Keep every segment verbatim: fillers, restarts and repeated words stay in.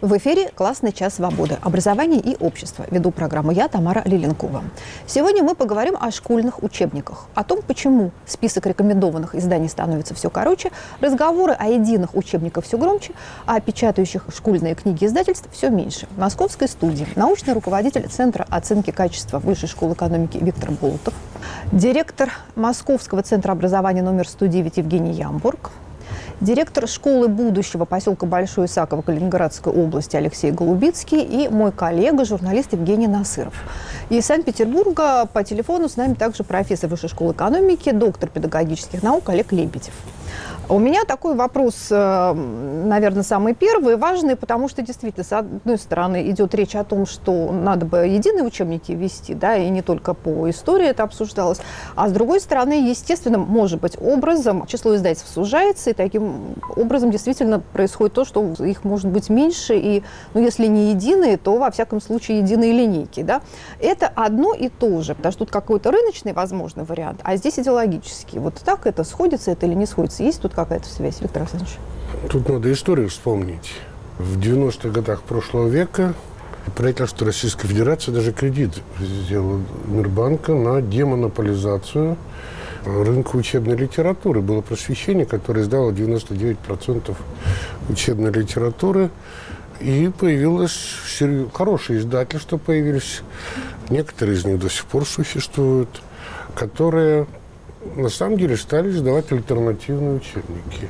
В эфире «Классный час свободы. Образование и общество». Веду программу я, Тамара Лиленкова. Сегодня мы поговорим о школьных учебниках, о том, почему список рекомендованных изданий становится все короче, разговоры о единых учебниках все громче, а печатающих школьные книги издательств все меньше. В московской студии научный руководитель Центра оценки качества Высшей школы экономики Виктор Болотов, директор Московского центра образования номер сто девять Евгений Ямбург, директор школы будущего поселка Большое Исаково Калининградской области Алексей Голубицкий и мой коллега, журналист Евгений Насыров. И из Санкт-Петербурга по телефону с нами также профессор Высшей школы экономики, доктор педагогических наук Олег Лебедев. У меня такой вопрос, наверное, самый первый, важный, потому что действительно, с одной стороны, идет речь о том, что надо бы единые учебники ввести, да, и не только по истории это обсуждалось, а с другой стороны, естественно, может быть, образом число издательств сужается, и таким образом действительно происходит то, что их может быть меньше, и, ну, если не единые, то, во всяком случае, единые линейки, да. Это одно и то же, потому что тут какой-то рыночный, возможно, вариант, а здесь идеологический. Вот так это сходится это или не сходится? Есть тут какая-то связь, Виктор Александрович? Тут надо историю вспомнить. В девяностых годах прошлого века правительство Российской Федерации даже кредит сделало Мирбанка на демонополизацию рынка учебной литературы. Было просвещение, которое издало девяносто девять процентов учебной литературы. И появилось хорошие издательства, появились. Некоторые из них до сих пор существуют, которые на самом деле стали издавать альтернативные учебники.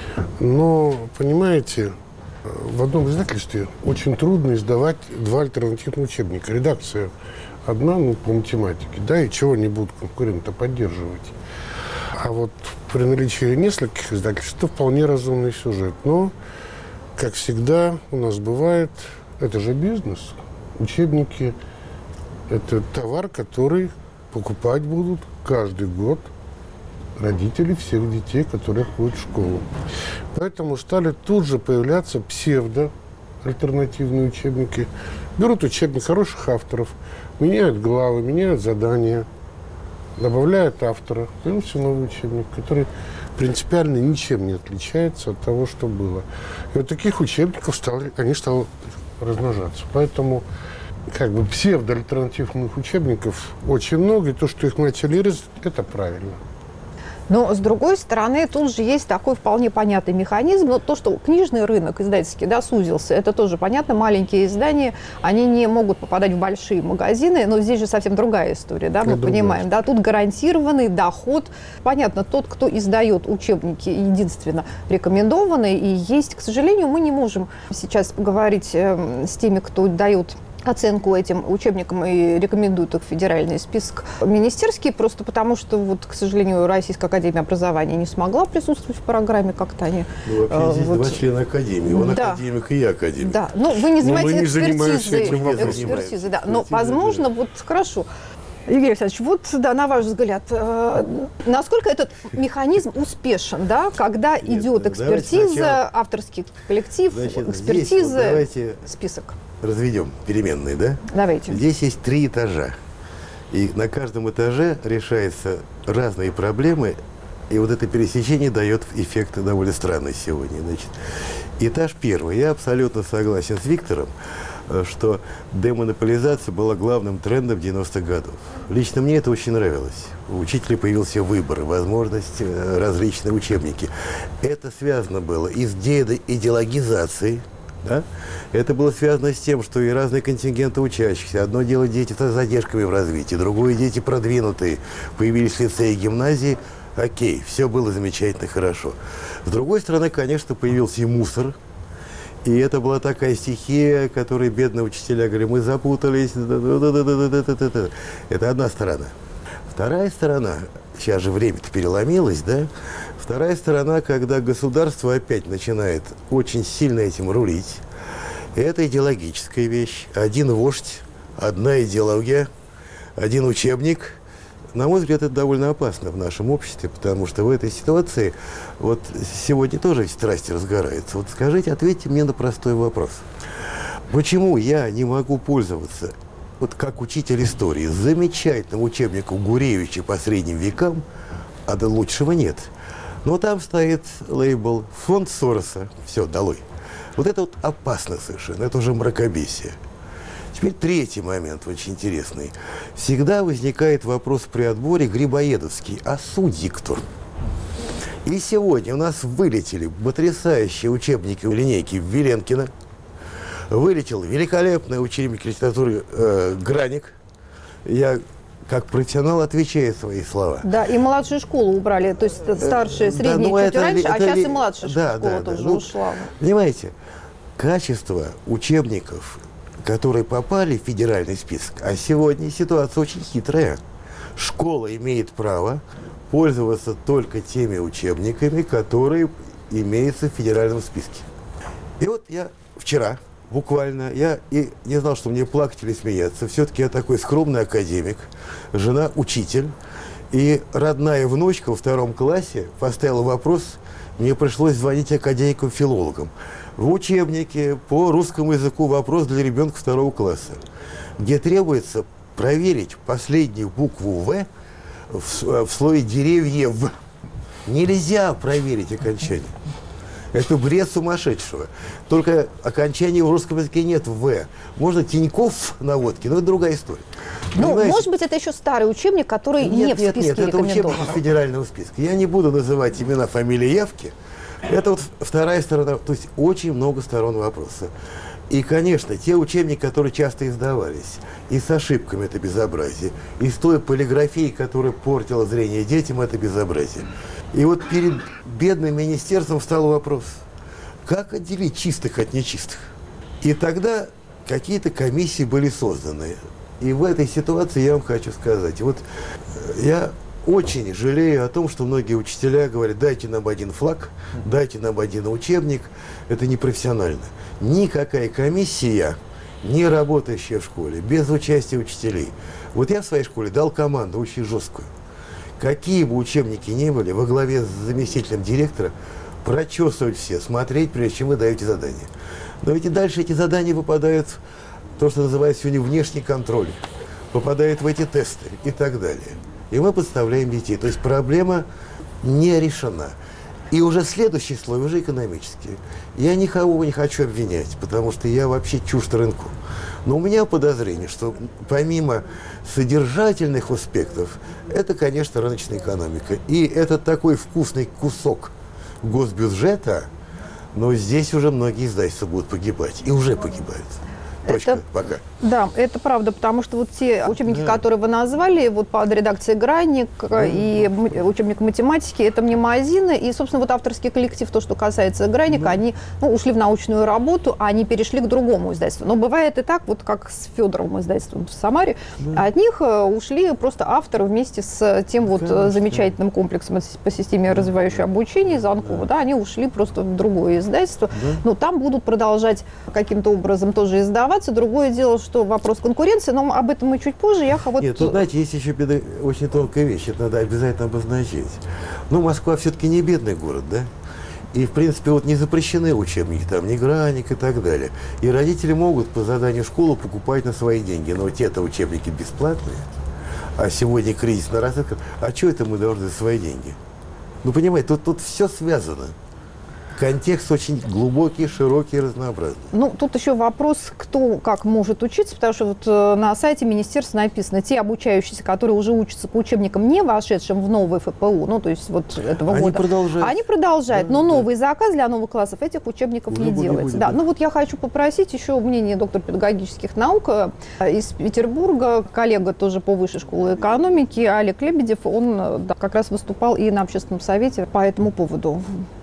Но, понимаете, в одном издательстве очень трудно издавать два альтернативных учебника. Редакция одна, ну, по математике, да, и чего не будут конкурента поддерживать. А вот при наличии нескольких издательств это вполне разумный сюжет. Но, как всегда у нас бывает, это же бизнес. Учебники – это товар, который покупать будут каждый год родители всех детей, которые ходят в школу. Поэтому стали тут же появляться псевдо-альтернативные учебники. Берут учебник хороших авторов, меняют главы, меняют задания, добавляют автора. Появился новый учебник, который принципиально ничем не отличается от того, что было. И вот таких учебников стали, они стали размножаться. Поэтому как бы псевдо-альтернативных учебников очень много, и то, что их начали резать, это правильно. Но, с другой стороны, тут же есть такой вполне понятный механизм. Но то, что книжный рынок издательский, да, сузился, это тоже понятно. Маленькие издания, они не могут попадать в большие магазины, но здесь же совсем другая история, да, мы это понимаем. Да, тут гарантированный доход. Понятно, тот, кто издает учебники, единственно рекомендованные, и есть, к сожалению, мы не можем сейчас поговорить э, с теми, кто дает оценку этим учебникам и рекомендуют их в федеральный список министерский, просто потому что, вот, к сожалению, Российская академия образования не смогла присутствовать в программе, как-то они... Ну, вообще, здесь вот два члена академии. Он да. академик, и я академик. Да, ну, вы не занимаетесь не экспертизой. экспертизой да. Но, возможно, вот, хорошо. Евгений Александрович, вот, да, на ваш взгляд, э, насколько этот механизм успешен, да, когда Нет, идет экспертиза, сначала... авторский коллектив, Значит, экспертиза, вот давайте... список? Разведем переменные, да? Давайте. Здесь есть три этажа. И на каждом этаже решаются разные проблемы. И вот это пересечение дает эффект довольно странный сегодня. Значит, этаж первый. Я абсолютно согласен с Виктором, что демонополизация была главным трендом девяностых годов. Лично мне это очень нравилось. У учителей появился выбор, возможность, различные учебники. Это связано было и с деидеологизацией. Да? Это было связано с тем, что и разные контингенты учащихся. Одно дело дети с задержками в развитии, другое дети продвинутые. Появились лицеи и гимназии. Окей, все было замечательно, хорошо. С другой стороны, конечно, появился и мусор. И это была такая стихия, которой бедные учителя говорили, мы запутались. Это одна сторона. Вторая сторона, сейчас же время-то переломилось, да? Вторая сторона, когда государство опять начинает очень сильно этим рулить. Это идеологическая вещь. Один вождь, одна идеология, один учебник. На мой взгляд, это довольно опасно в нашем обществе, потому что в этой ситуации, вот сегодня тоже страсти разгораются. Вот скажите, ответьте мне на простой вопрос. Почему я не могу пользоваться, вот как учитель истории, замечательным учебником Гуревича по средним векам, а лучшего нет? Но там стоит лейбл «Фонд Сороса». Все, долой. Вот это вот опасно совершенно, это уже мракобесие. Теперь третий момент очень интересный. Всегда возникает вопрос при отборе грибоедовский, а судьи кто? И сегодня у нас вылетели потрясающие учебники линейки Веленкина, вылетел великолепный учебник литературы э, Граник. Я как профессионал отвечаю свои слова. Да, и младшую школу убрали, то есть старшая, средняя да, ну, чуть это, раньше, это, а сейчас и младшая да, школа да, тоже да. Ну, ушла. Понимаете, качество учебников, которые попали в федеральный список, а сегодня ситуация очень хитрая. Школа имеет право пользоваться только теми учебниками, которые имеются в федеральном списке. И вот я вчера буквально, я и не знал, что мне плакать или смеяться. Все-таки я такой скромный академик, жена учитель. И родная внучка во втором классе поставила вопрос, мне пришлось звонить академикам-филологам. В учебнике по русскому языку вопрос для ребенка второго класса, где требуется проверить последнюю букву «В» в, в слое «деревьев». Нельзя проверить окончание. Это бред сумасшедшего. Только окончания в русском языке нет «в». Можно Тиньков на водке, но это другая история. Ну, понимаете? Может быть, это еще старый учебник, который нет, не в списке нет, нет, это учебник федерального списка. Я не буду называть имена, фамилии, явки. Это вот вторая сторона, то есть очень много сторон вопроса. И, конечно, те учебники, которые часто издавались, и с ошибками это безобразие, и с той полиграфией, которая портила зрение детям, это безобразие. И вот перед бедным министерством встал вопрос, как отделить чистых от нечистых? И тогда какие-то комиссии были созданы. И в этой ситуации я вам хочу сказать, вот я очень жалею о том, что многие учителя говорят, дайте нам один флаг, дайте нам один учебник. Это непрофессионально. Никакая комиссия, не работающая в школе, без участия учителей. Вот я в своей школе дал команду очень жесткую. Какие бы учебники ни были, во главе с заместителем директора, прочесывать все, смотреть, прежде чем вы даете задания. Но ведь и дальше эти задания попадают в то, что называется сегодня внешний контроль, попадают в эти тесты и так далее. И мы подставляем детей. То есть проблема не решена. И уже следующий слой, уже экономический. Я никого не хочу обвинять, потому что я вообще чужд рынку. Но у меня подозрение, что помимо содержательных аспектов, это, конечно, рыночная экономика. И это такой вкусный кусок госбюджета, но здесь уже многие издательства будут погибать. И уже погибают. Точка, это, пока. Да, это правда, потому что вот те учебники, да. которые вы назвали, вот под редакцией «Граник» да. и учебник математики, это мнемоазины, и, собственно, вот авторский коллектив, то, что касается «Граника», да. они ну, ушли в научную работу, а они перешли к другому издательству. Но бывает и так, вот как с Федоровым издательством в Самаре, да. от них ушли просто авторы вместе с тем вот Конечно. замечательным комплексом по системе развивающего обучения Занкова, да. да, они ушли просто в другое издательство, да. но там будут продолжать каким-то образом тоже издавать. Другое дело, что вопрос конкуренции, но об этом мы чуть позже. Я вот... Нет, тут, знаете, есть еще беда, очень тонкая вещь, это надо обязательно обозначить. Ну, Москва все-таки не бедный город, да? И, в принципе, вот не запрещены учебники, там, ни Граник и так далее. И родители могут по заданию школы покупать на свои деньги, но вот те-то учебники бесплатные, а сегодня кризис на развитке, а что это мы должны за свои деньги? Ну, понимаете, тут, тут все связано. Контекст очень глубокий, широкий, разнообразный. Ну, тут еще вопрос, кто как может учиться, потому что вот э, на сайте министерства написано, те обучающиеся, которые уже учатся по учебникам, не вошедшим в новый эф пэ у, ну, то есть вот этого они года. Продолжают. Они продолжают. Да, но да. новый заказ для новых классов этих учебников уже не делается. Будет, да. да. Ну, вот я хочу попросить еще мнение доктора педагогических наук из Петербурга, коллега тоже по высшей школе экономики, Олег Лебедев, он да, как раз выступал и на общественном совете по этому поводу.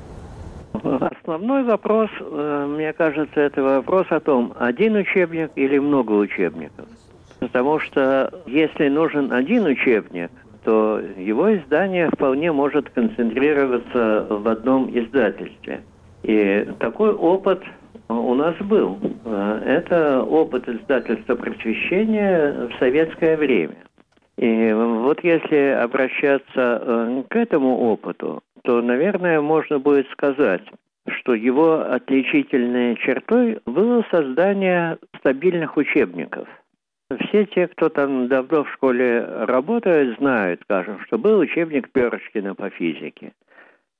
Основной вопрос, мне кажется, это вопрос о том, один учебник или много учебников. Потому что если нужен один учебник, то его издание вполне может концентрироваться в одном издательстве. И такой опыт у нас был. Это опыт издательства «Просвещение» в советское время. И вот если обращаться к этому опыту, то, наверное, можно будет сказать, что его отличительной чертой было создание стабильных учебников. Все те, кто там давно в школе работает, знают, скажем, что был учебник Перочкина по физике.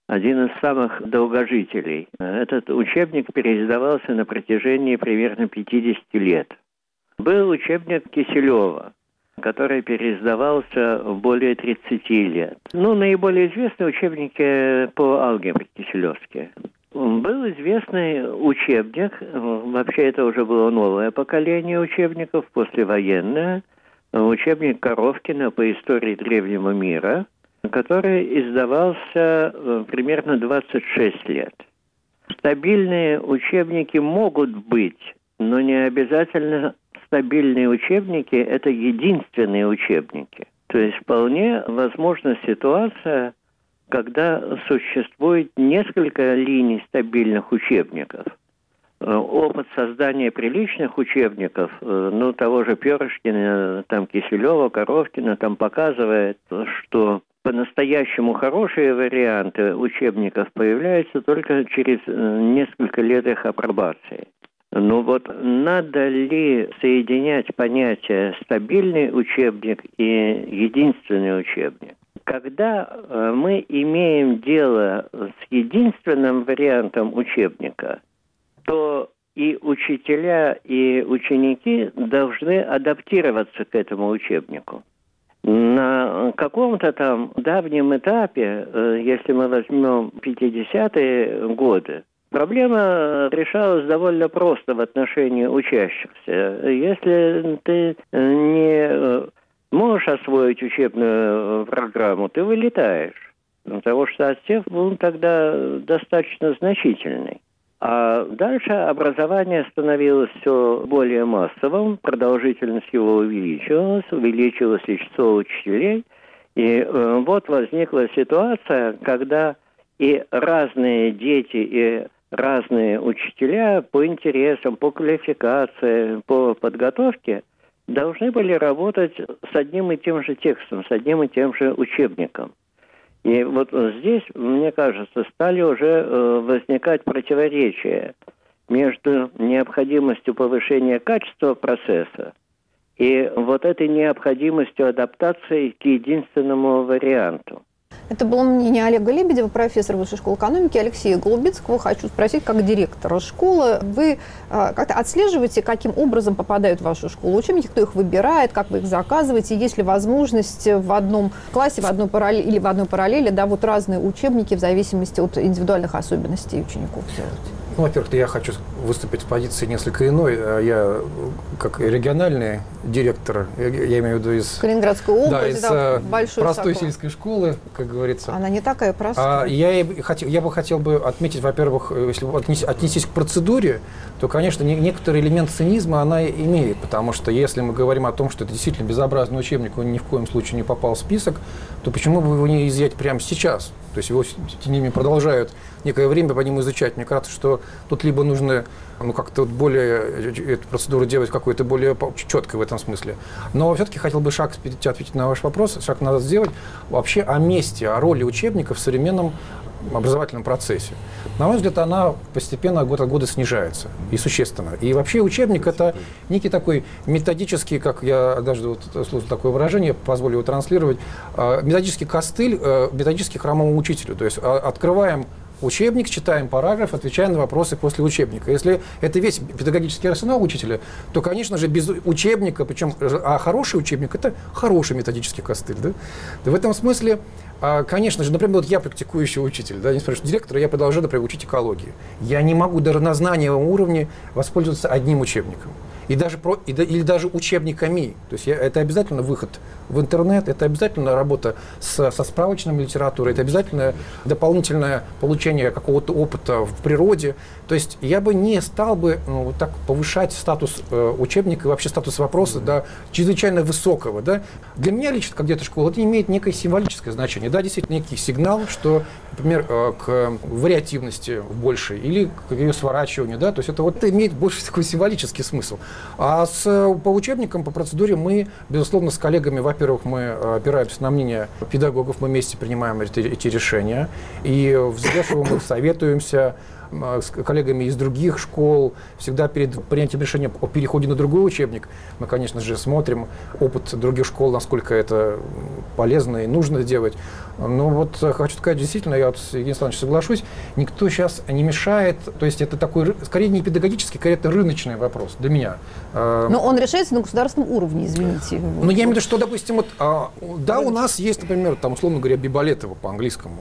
один из самых долгожителей. Этот учебник переиздавался на протяжении примерно пятидесяти лет. Был учебник Киселева, который переиздавался более тридцати лет. Ну, наиболее известные учебники по алгебре киселевские. Был известный учебник, вообще это уже было новое поколение учебников, послевоенное, учебник Коровкина по истории древнего мира, который издавался примерно двадцать шесть лет. Стабильные учебники могут быть, но не обязательно стабильные учебники – это единственные учебники. То есть вполне возможна ситуация, когда существует несколько линий стабильных учебников. Опыт создания приличных учебников, ну, того же Перышкина, там, Киселева, Коровкина, там показывает, что по-настоящему хорошие варианты учебников появляются только через несколько лет их апробации. Ну вот надо ли соединять понятия стабильный учебник и единственный учебник? Когда мы имеем дело с единственным вариантом учебника, то и учителя, и ученики должны адаптироваться к этому учебнику. На каком-то там давнем этапе, если мы возьмем пятидесятые годы, проблема решалась довольно просто в отношении учащихся. Если ты не можешь освоить учебную программу, ты вылетаешь, потому что отсев был тогда достаточно значительный. А дальше образование становилось все более массовым, продолжительность его увеличивалась, увеличилось и число учителей. И э, вот возникла ситуация, когда и разные дети, и разные учителя по интересам, по квалификации, по подготовке должны были работать с одним и тем же текстом, с одним и тем же учебником. И вот здесь, мне кажется, стали уже э, возникать противоречия между необходимостью повышения качества процесса и вот этой необходимостью адаптации к единственному варианту. Это было мнение Олега Лебедева, профессора Высшей школы экономики, Алексея Голубицкого. Хочу спросить, как директора школы, вы э, как-то отслеживаете, каким образом попадают в вашу школу учебники, кто их выбирает, как вы их заказываете, есть ли возможность в одном классе, в одной параллели или в одной параллели, да, вот разные учебники в зависимости от индивидуальных особенностей учеников делать? Ну, во-первых, я хочу выступить с позиции несколько иной. Я как региональный директор, я имею в виду из Калининградской области, да, из да, простой высоко. Сельской школы, как говорится. Она не такая простая. А, я, хотел, я бы хотел бы отметить, во-первых, если отнес, отнестись к процедуре, то, конечно, не, некоторый элемент цинизма она имеет, потому что если мы говорим о том, что это действительно безобразный учебник, он ни в коем случае не попал в список, то почему бы его не изъять прямо сейчас? То есть его с ними продолжают некое время по нему изучать. Мне кажется, что тут либо нужно ну, как-то более эту процедуру делать какой-то более четкой в этом смысле. Но все-таки хотел бы шаг ответить на ваш вопрос, шаг надо сделать вообще о месте, о роли учебника в современном образовательном процессе. На мой взгляд, она постепенно год от года снижается, и существенно. И вообще учебник – это некий такой методический, как я однажды вот слышал такое выражение, позволю его транслировать, методический костыль методически хромому учителю. То есть открываем учебник, читаем параграф, отвечаем на вопросы после учебника. Если это весь педагогический арсенал учителя, то, конечно же, без учебника, причем, а хороший учебник – это хороший методический костыль. Да? В этом смысле, конечно же, например, вот я практикующий учитель, да, несмотря на что директор, я продолжаю, например, учить экологию. Я не могу даже на знаниевом уровне воспользоваться одним учебником. И даже про, и, или даже учебниками. То есть я, это обязательно выход в интернет, это обязательно работа с, со справочной литературой, это обязательно дополнительное получение какого-то опыта в природе. То есть я бы не стал бы ну, вот так повышать статус э, учебника и вообще статус вопроса до чрезвычайно высокого. Да? Для меня лично, как директор школы, это имеет некое символическое значение. Да, действительно, некий сигнал, что, например, э, к вариативности большей или к ее сворачиванию. Да? То есть это вот имеет больше такой символический смысл. А с, по учебникам, по процедуре мы, безусловно, с коллегами, во-первых, мы опираемся на мнение педагогов, мы вместе принимаем эти, эти решения, и взвешиваем их, советуемся. с коллегами из других школ. Всегда перед принятием решения о переходе на другой учебник мы, конечно же, смотрим опыт других школ, насколько это полезно и нужно делать. Но вот хочу сказать, действительно, я вот с Евгением Александровичем соглашусь, никто сейчас не мешает, то есть это такой, скорее не педагогический, скорее это рыночный вопрос для меня. Но он решается на государственном уровне, извините. Ну, я имею в виду, что, допустим, вот, а, да, у нас есть, например, там, условно говоря, Биболетова по-английскому.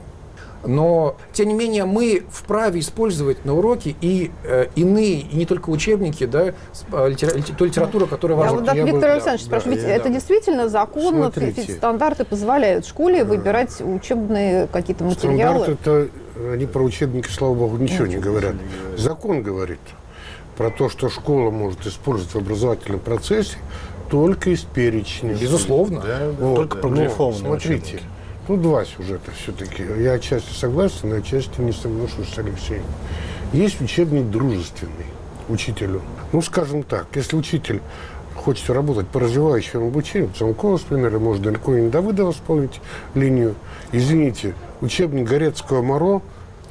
Но, тем не менее, мы вправе использовать на уроке и э, иные, и не только учебники, да, литера, ту литературу, которая Я важна. вот, Виктор бы, Александрович, да, спрашиваю, да, ведь да, это да. действительно законно, стандарты позволяют школе выбирать учебные какие-то материалы? Стандарты, это, они про учебники, слава богу, ничего не говорят. Закон говорит про то, что школа может использовать в образовательном процессе только из перечня. Безусловно. Да, вот, только да. про грифованные Смотрите. учебники. Ну, два сюжета все-таки. Я отчасти согласен, а отчасти не соглашусь с Алексеем. Есть учебник дружественный учителю. Ну, скажем так, если учитель хочет работать по развивающему обучению, Цанкова, например, может далеко не Давыдова исполнить линию. Извините, учебник Горецкого-Моро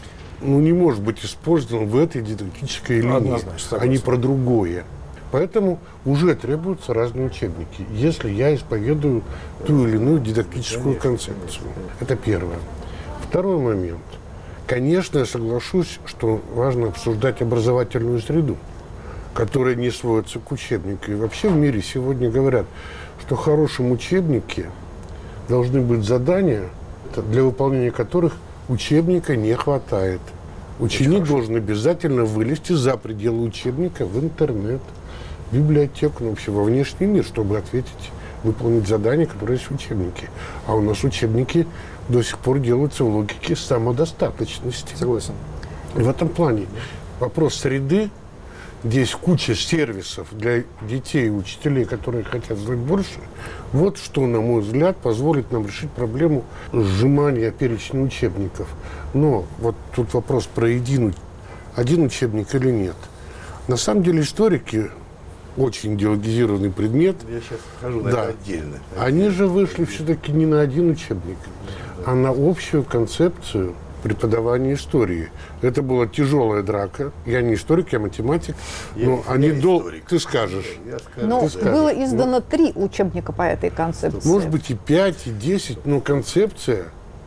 ну, не может быть использован в этой дидактической линии, а не про другое. Поэтому уже требуются разные учебники, если я исповедую ту или иную дидактическую концепцию. Это первое. Второй момент. Конечно, я соглашусь, что важно обсуждать образовательную среду, которая не сводится к учебнику. И вообще в мире сегодня говорят, что в хорошем учебнике должны быть задания, для выполнения которых учебника не хватает. Ученик должен обязательно вылезти за пределы учебника в интернет, в библиотеку, ну, вообще во внешний мир, чтобы ответить, выполнить задания, которые есть в учебнике. А у нас учебники до сих пор делаются в логике самодостаточности. Согласен. И в этом плане вопрос среды, где есть куча сервисов для детей и учителей, которые хотят знать больше, вот что, на мой взгляд, позволит нам решить проблему сжимания перечня учебников. Но вот тут вопрос про един, один учебник или нет. На самом деле историки, очень идеологизированный предмет, я сейчас скажу, да, отдельно. Они же вышли все-таки не на один учебник, а на общую концепцию преподавания истории. Это была тяжелая драка. Я не историк, я математик. Я но они дол... историк. Ты скажешь. Я скажу. Но Ты скажешь. было издано три учебника по этой концепции. Может быть и пять, и десять, но концепция.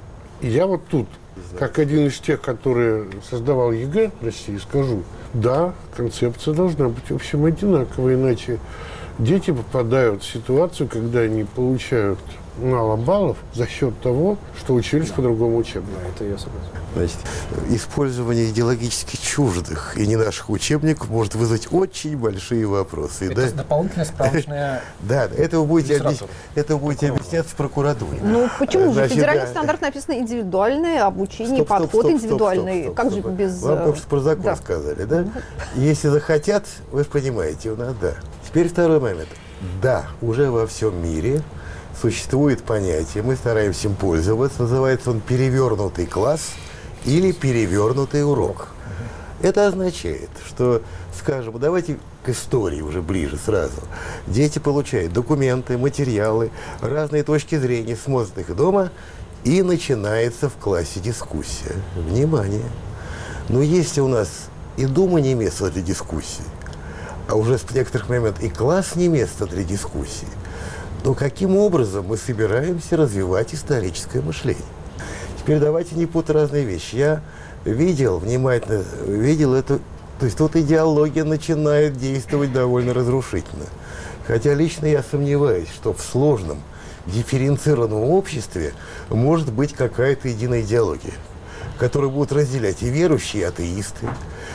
И я вот тут, как один из тех, которые создавал ЕГЭ России, скажу, да, концепция должна быть, в общем, одинаковой, иначе дети попадают в ситуацию, когда они получают мало баллов за счет того, что учились да. по другому учебнику. Да, это я согласен. Значит, использование идеологически чуждых и не наших учебников может вызвать очень большие вопросы. Это да? дополнительная справочная Да, это вы будете, объяс... это вы будете объяснять в прокуратуре. Ну, почему же? Значит, Федеральный да. стандарт написано индивидуальное обучение, Стоп, стоп, подход стоп, индивидуальный. стоп, стоп, как стоп, же стоп. без... Вам только что про закон да. сказали, да? Если захотят, вы же понимаете, у нас да. Теперь второй момент. Да, уже во всем мире существует понятие, мы стараемся им пользоваться, называется он перевернутый класс или перевернутый урок. Это означает, что, скажем, давайте к истории уже ближе сразу. Дети получают документы, материалы, разные точки зрения, смотрят их дома, и начинается в классе дискуссия. Внимание! Но если у нас и дома не место для дискуссии, а уже с некоторых моментов и класс не место для дискуссии, то каким образом мы собираемся развивать историческое мышление? Теперь давайте не путать разные вещи. Я видел, внимательно видел эту... То есть тут идеология начинает действовать довольно разрушительно. Хотя лично я сомневаюсь, что в сложном, дифференцированном обществе может быть какая-то единая идеология, которую будут разделять и верующие, и атеисты,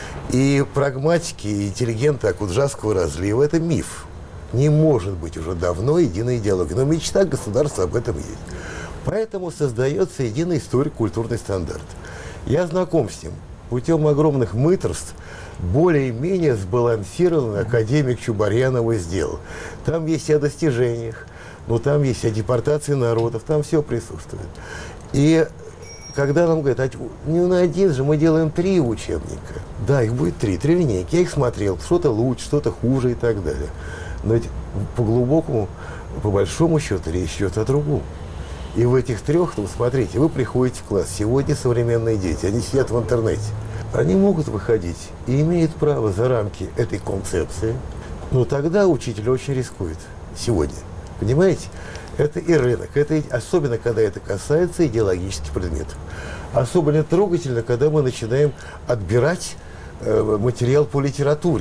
и прагматики, и интеллигенты Акуджавского разлива. Это миф. Не может быть уже давно единой идеологии. Но мечта государства об этом есть. Поэтому создается единый историко-культурный стандарт. Я знаком с ним. Путем огромных мыторств более-менее сбалансированный академик Чубарьян его сделал. Там есть и о достижениях, но там есть и о депортации народов, там все присутствует. И когда нам говорят, а не на один же, мы делаем три учебника. Да, их будет три, три линейки. Я их смотрел, что-то лучше, что-то хуже и так далее. Но ведь по глубокому, по большому счету, речь идет о другом. И в этих трех, ну, смотрите, вы приходите в класс. Сегодня современные дети, они сидят в интернете. они могут выходить и имеют право за рамки этой концепции, но тогда учитель очень рискует сегодня. Понимаете? Это и рынок, это и, особенно когда это касается идеологических предметов. Особенно трогательно, когда мы начинаем отбирать э, материал по литературе.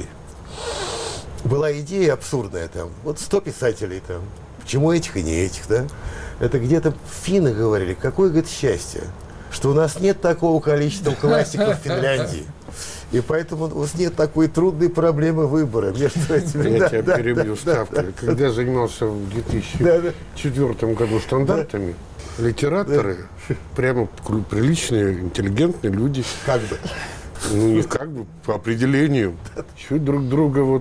Была идея абсурдная там, вот сто писателей там, почему этих и не этих, да? Это где-то финны говорили, какое, говорит, счастье, что у нас нет такого количества классиков в Финляндии. И поэтому у нас нет такой трудной проблемы выбора между этими. Я да, тебя да, перебью да, ставкой. да, Когда да. я занимался в две тысячи четвёртом да. году стандартами, да. литераторы, да. прямо приличные, интеллигентные люди. Как бы. Ну, не как бы, по определению. Чуть друг друга вот...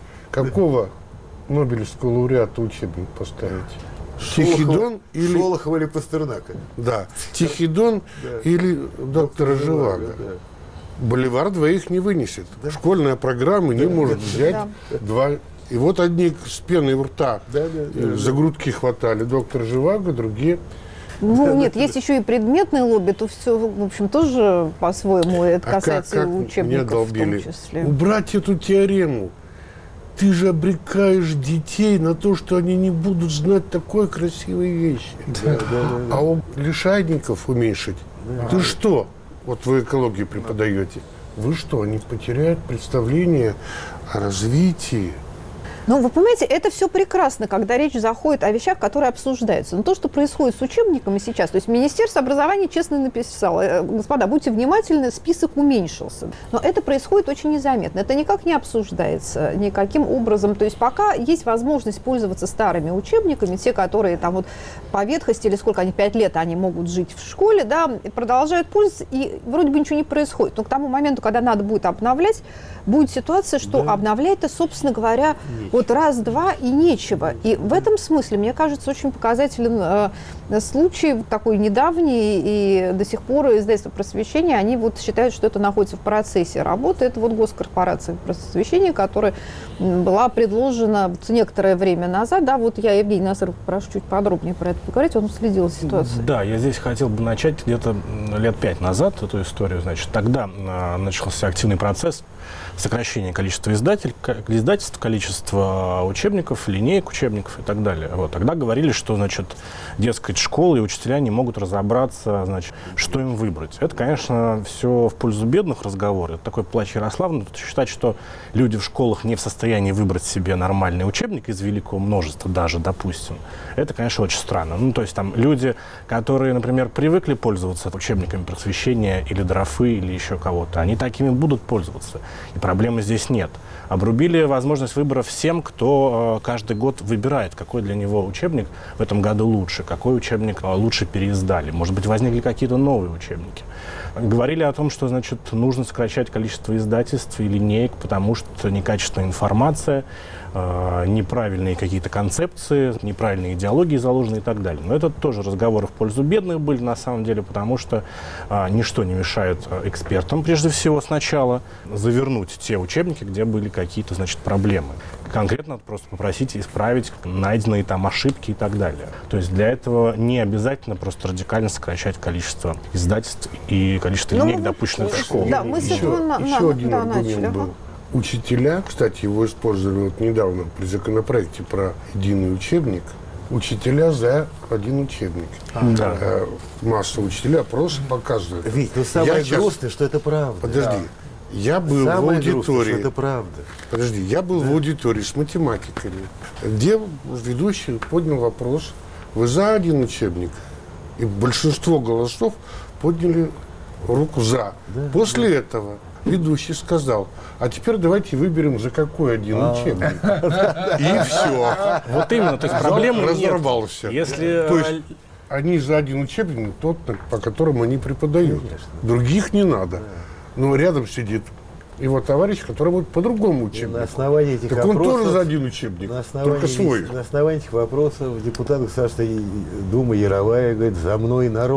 Какого Нобелевского лауреата учебник поставить? Тихий Дон или... Шолохова или Пастернака. Да. Тихий Дон да. или доктора Живаго. Да. Боливар двоих не вынесет. Да. Школьная программа да. не может взять да. два... И вот одни с пеной у рта да, да, да, за грудки хватали доктора Живаго, другие... Ну, да, нет, да, есть да. еще и предметное лобби, то все, в общем, тоже по-своему это касается а как, как учебников в том числе. Убрать эту теорему. Ты же обрекаешь детей на то, что они не будут знать такой красивой вещи. Да, да, да, да. А у лишайников уменьшить. Да. Ты что? Вот вы экологию преподаете. Вы что, они потеряют представление о развитии? Ну, вы понимаете, это все прекрасно, когда речь заходит о вещах, которые обсуждаются. Но то, что происходит с учебниками сейчас, то есть Министерство образования честно написало, господа, будьте внимательны, список уменьшился. Но это происходит очень незаметно, это никак не обсуждается никаким образом. То есть пока есть возможность пользоваться старыми учебниками, те, которые там вот по ветхости, или сколько они, пять лет они могут жить в школе, да, продолжают пользоваться, и вроде бы ничего не происходит. Но к тому моменту, когда надо будет обновлять, будет ситуация, что да. обновлять-то, собственно говоря, вот раз-два и нечего. И в этом смысле, мне кажется, очень показателен э, случай такой недавний, и до сих пор издательство «Просвещение», они вот считают, что это находится в процессе работы. Это вот госкорпорация «Просвещение», которая была предложена некоторое время назад. Да, вот я, Евгений Насыров, прошу чуть подробнее про это поговорить, он следил за ситуацией. Да, я здесь хотел бы начать где-то лет пять назад эту историю. Значит, тогда э, начался активный процесс сокращение количества издатель, издательств, количество учебников, линеек учебников и так далее. Вот. Тогда говорили, что, значит, дескать, школы и учителя не могут разобраться, значит, что им выбрать. Это, конечно, все в пользу бедных разговоров. Это такой плач Ярославны. Считать, что люди в школах не в состоянии выбрать себе нормальный учебник из великого множества даже, допустим, это, конечно, очень странно. Ну, то есть там люди, которые, например, привыкли пользоваться учебниками просвещения или ДРАФы, или еще кого-то, они такими будут пользоваться. И проблемы здесь нет. Обрубили возможность выбора всем, кто э, каждый год выбирает, какой для него учебник в этом году лучше, какой учебник э, лучше переиздали. Может быть, возникли какие-то новые учебники. Говорили о том, что, значит, нужно сокращать количество издательств и линеек, потому что некачественная информация, э, неправильные какие-то концепции, неправильные идеологии заложены и так далее. Но это тоже разговоры в пользу бедных были, на самом деле, потому что э, ничто не мешает экспертам, прежде всего, сначала завернуть те учебники, где были какие-то, значит, проблемы. Конкретно надо просто попросить исправить найденные там ошибки и так далее. То есть для этого не обязательно просто радикально сокращать количество издательств и количество линеек, допущенных в школу. Да, мы еще, на, еще на, один да, аргумент начали. был. Учителя, кстати, его использовали вот недавно при законопроекте про единый учебник. Учителя за один учебник. А, да. э, масса учителей опросы показывают. Вить, ну самое Я грустное, сейчас... что это правда. Подожди. Да. Я был Самое в аудитории. Грустное, что это правда. Подожди, я был да. в аудитории с математиками, где ведущий поднял вопрос: вы за один учебник? И большинство голосов подняли руку за. Да, После да. этого ведущий сказал: а теперь давайте выберем, за какой один А-а-а. учебник. И все. Вот именно, то есть проблема разорвался. Если... То есть они за один учебник, тот, по которому они преподают. Других не надо. Но рядом сидит его товарищ, который будет по другому учебнику. На основании этих так вопросов, он тоже за один учебник, на основании, только свой. На основании этих вопросов депутат Государственной Думы Яровая говорит: за мной народ.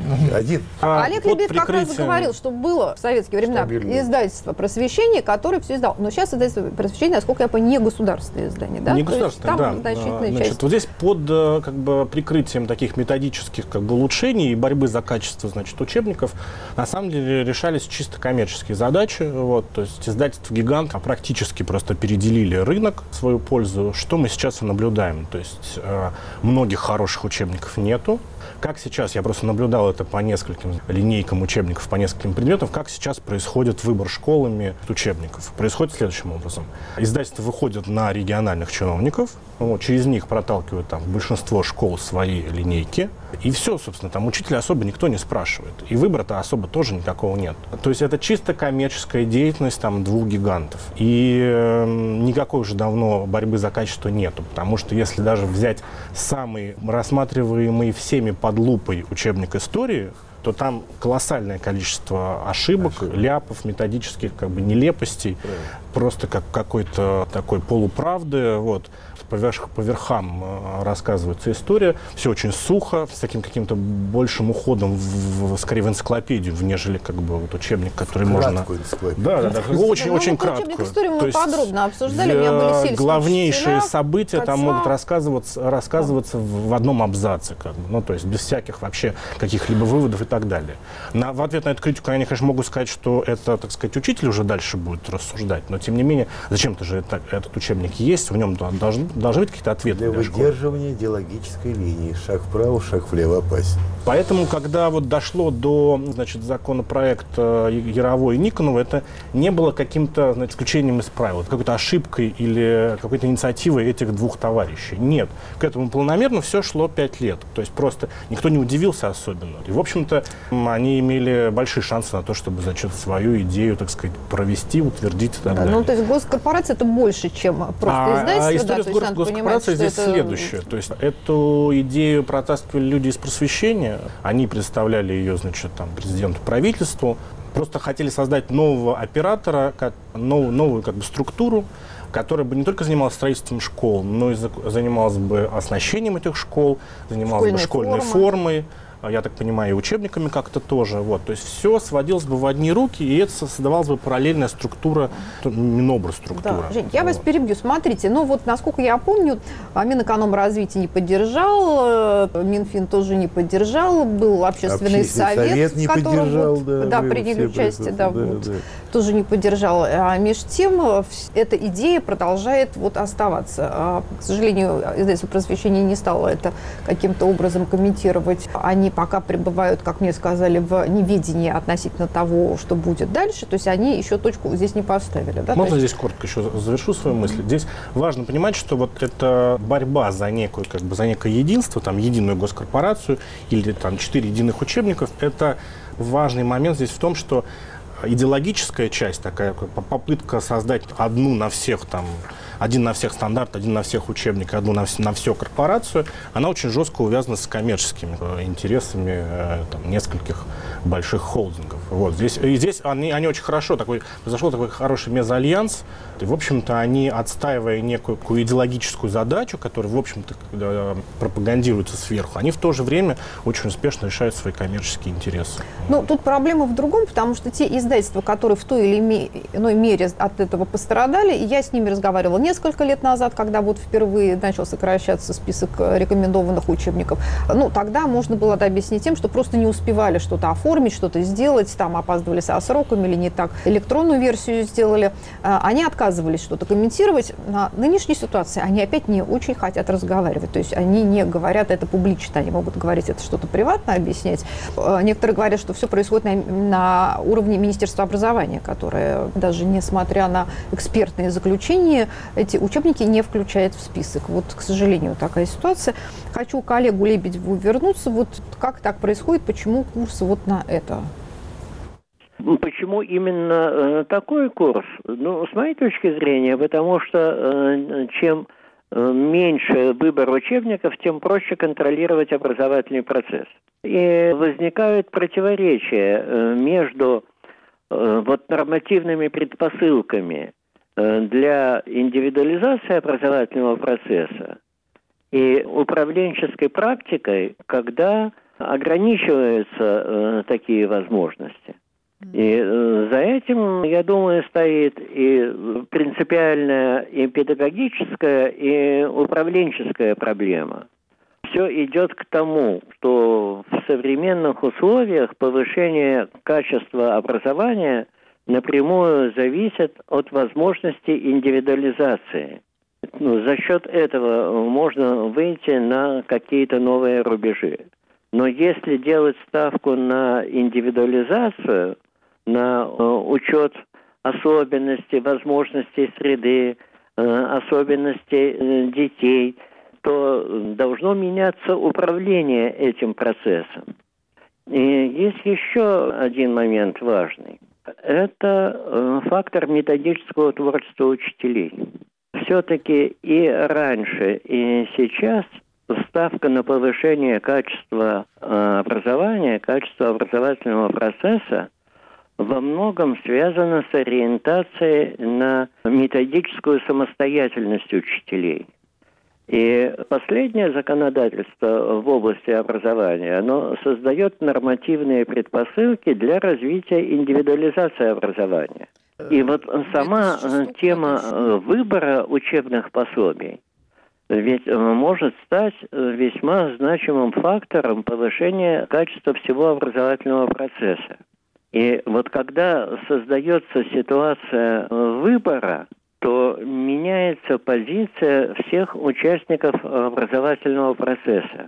Один. А Олег под Лебедь как раз прикрытием- говорил, что было в советские времена Стабильное. издательство «Просвещение», которое все издало. Но сейчас издательство «Просвещение», насколько я понимаю, не государственное издание, да? Не То есть государственное, там да. значительная Значит, часть. вот здесь под э, как бы, прикрытием таких методических как бы, улучшений и борьбы за качество значит, учебников на самом деле решались чисто коммерческие задачи. Вот, то есть издательства гиганта практически просто переделили рынок в свою пользу. Что мы сейчас и наблюдаем? То есть э, многих хороших учебников нету. Как сейчас, я просто наблюдал это по нескольким линейкам учебников, по нескольким предметам, как сейчас происходит выбор школами учебников. Происходит следующим образом. Издательства выходят на региональных чиновников, вот, через них проталкивают там, в большинство школ свои линейки, и все, собственно, там учителя особо никто не спрашивает. И выбора-то особо тоже никакого нет. То есть это чисто коммерческая деятельность там, двух гигантов. И э, никакой уже давно борьбы за качество нету. Потому что если даже взять самый рассматриваемый всеми под лупой учебник истории, то там колоссальное количество ошибок, Ошибок. ляпов, методических как бы нелепостей, Правильно. просто как какой-то такой полуправды, вот. По, верх, по верхам э, рассказывается история, все очень сухо, с таким каким-то большим уходом, в, в, скорее в энциклопедию, нежели как бы вот учебник, который можно... Краткую энциклопедию. Да, да, да, очень, Ну, очень вот учебник краткую. истории мы То есть, подробно обсуждали, у меня были э, сельские главнейшие учителя, события там Кацла. могут рассказываться, рассказываться в, в одном абзаце, как бы, ну, то есть без всяких вообще каких-либо выводов и так далее. На, в ответ на эту критику я, конечно, могу сказать, что это, так сказать, учитель уже дальше будет рассуждать, но тем не менее, зачем-то же это, этот учебник есть, в нем должны, должны быть какие-то ответы. Для для школы. выдерживания идеологической линии. Шаг вправо, шаг влево опасен. Поэтому, когда вот дошло до, значит, законопроекта Яровой и Никонова, это не было каким-то, значит, исключением из правил, какой-то ошибкой или какой-то инициативой этих двух товарищей. Нет. К этому планомерно все шло пять лет. То есть просто никто не удивился особенно. И, в общем-то, они имели большие шансы на то, чтобы, значит, свою идею, так сказать, провести, утвердить и так Да, далее. ну, то есть госкорпорация это больше, чем просто А, издательство. а да, история то с есть гос- надо понимать, госкорпорацией что здесь это... следующее. То есть эту идею протаскивали люди из просвещения, они представляли ее, значит, там, президенту, правительству, просто хотели создать нового оператора, как, нов, новую как бы структуру, которая бы не только занималась строительством школ, но и за- занималась бы оснащением этих школ, занималась Школьной бы школьной формой. формой, я так понимаю, и учебниками как-то тоже. Вот. То есть все сводилось бы в одни руки, и это создавалась бы параллельная структура, Минобр структура. Да, Жень, я вас перебью. Смотрите, ну вот, насколько я помню, Минэкономразвития не поддержал, э, Минфин тоже не поддержал, был общественный, Общественный совет, совет не в котором поддержал, вот, да, да, мы приняли все участие, да, присутствовали, вот, да, да. тоже не поддержал. А между тем, э, вс- эта идея продолжает вот оставаться. А, к сожалению, издательство «Просвещение» не стало это каким-то образом комментировать. Они пока пребывают, как мне сказали, в неведении относительно того, что будет дальше. То есть они еще точку здесь не поставили. Да? Можно То есть- здесь коротко еще завершу свою мысль? Здесь важно понимать, что вот эта борьба за некую, как бы, за некое единство, там, единую госкорпорацию или там четыре единых учебников, это важный момент здесь в том, что идеологическая часть, такая как попытка создать одну на всех, там, один на всех стандарт, один на всех учебник, одну на, вс- на всю корпорацию, она очень жестко увязана с коммерческими э, интересами э, там, нескольких больших холдингов. Вот. Здесь, и здесь они, они очень хорошо, такой, произошел такой хороший мезальянс, и, в общем-то, они, отстаивая некую такую идеологическую задачу, которая, в общем-то, э, пропагандируется сверху, они в то же время очень успешно решают свои коммерческие интересы. Ну, тут проблема в другом, потому что те издательства, которые в той или ме- иной мере от этого пострадали, и я с ними разговаривала несколько лет назад, когда вот впервые начал сокращаться список рекомендованных учебников, ну, тогда можно было это объяснить тем, что просто не успевали что-то оформить, что-то сделать, там опаздывали со сроками или не так, электронную версию сделали. Они отказывались что-то комментировать. На нынешней ситуации они опять не очень хотят разговаривать, то есть они не говорят это публично, они могут говорить это что-то приватно, объяснять. Некоторые говорят, что все происходит на, на уровне Министерства образования, которое даже несмотря на экспертные заключения, эти учебники не включает в список. Вот, к сожалению, такая ситуация. Хочу к Олегу Лебедеву вернуться. Вот как так происходит, почему курс вот на это? Почему именно э, такой курс? Ну, с моей точки зрения, потому что э, чем э, меньше выбор учебников, тем проще контролировать образовательный процесс. И возникают противоречия э, между э, вот, нормативными предпосылками э, для индивидуализации образовательного процесса и управленческой практикой, когда ограничиваются э, такие возможности. И э, за этим, я думаю, стоит и принципиальная, и педагогическая, и управленческая проблема. Все идет к тому, что в современных условиях повышение качества образования напрямую зависит от возможности индивидуализации. Ну, за счет этого можно выйти на какие-то новые рубежи. Но если делать ставку на индивидуализацию, на э, учет особенностей, возможностей среды, э, особенностей э, детей, то должно меняться управление этим процессом. И есть еще один момент важный. Это э, фактор методического творчества учителей. Все-таки и раньше, и сейчас ставка на повышение качества э, образования, качества образовательного процесса во многом связана с ориентацией на методическую самостоятельность учителей. И последнее законодательство в области образования, оно создает нормативные предпосылки для развития индивидуализации образования. И вот сама тема выбора учебных пособий ведь может стать весьма значимым фактором повышения качества всего образовательного процесса. И вот когда создается ситуация выбора, то меняется позиция всех участников образовательного процесса.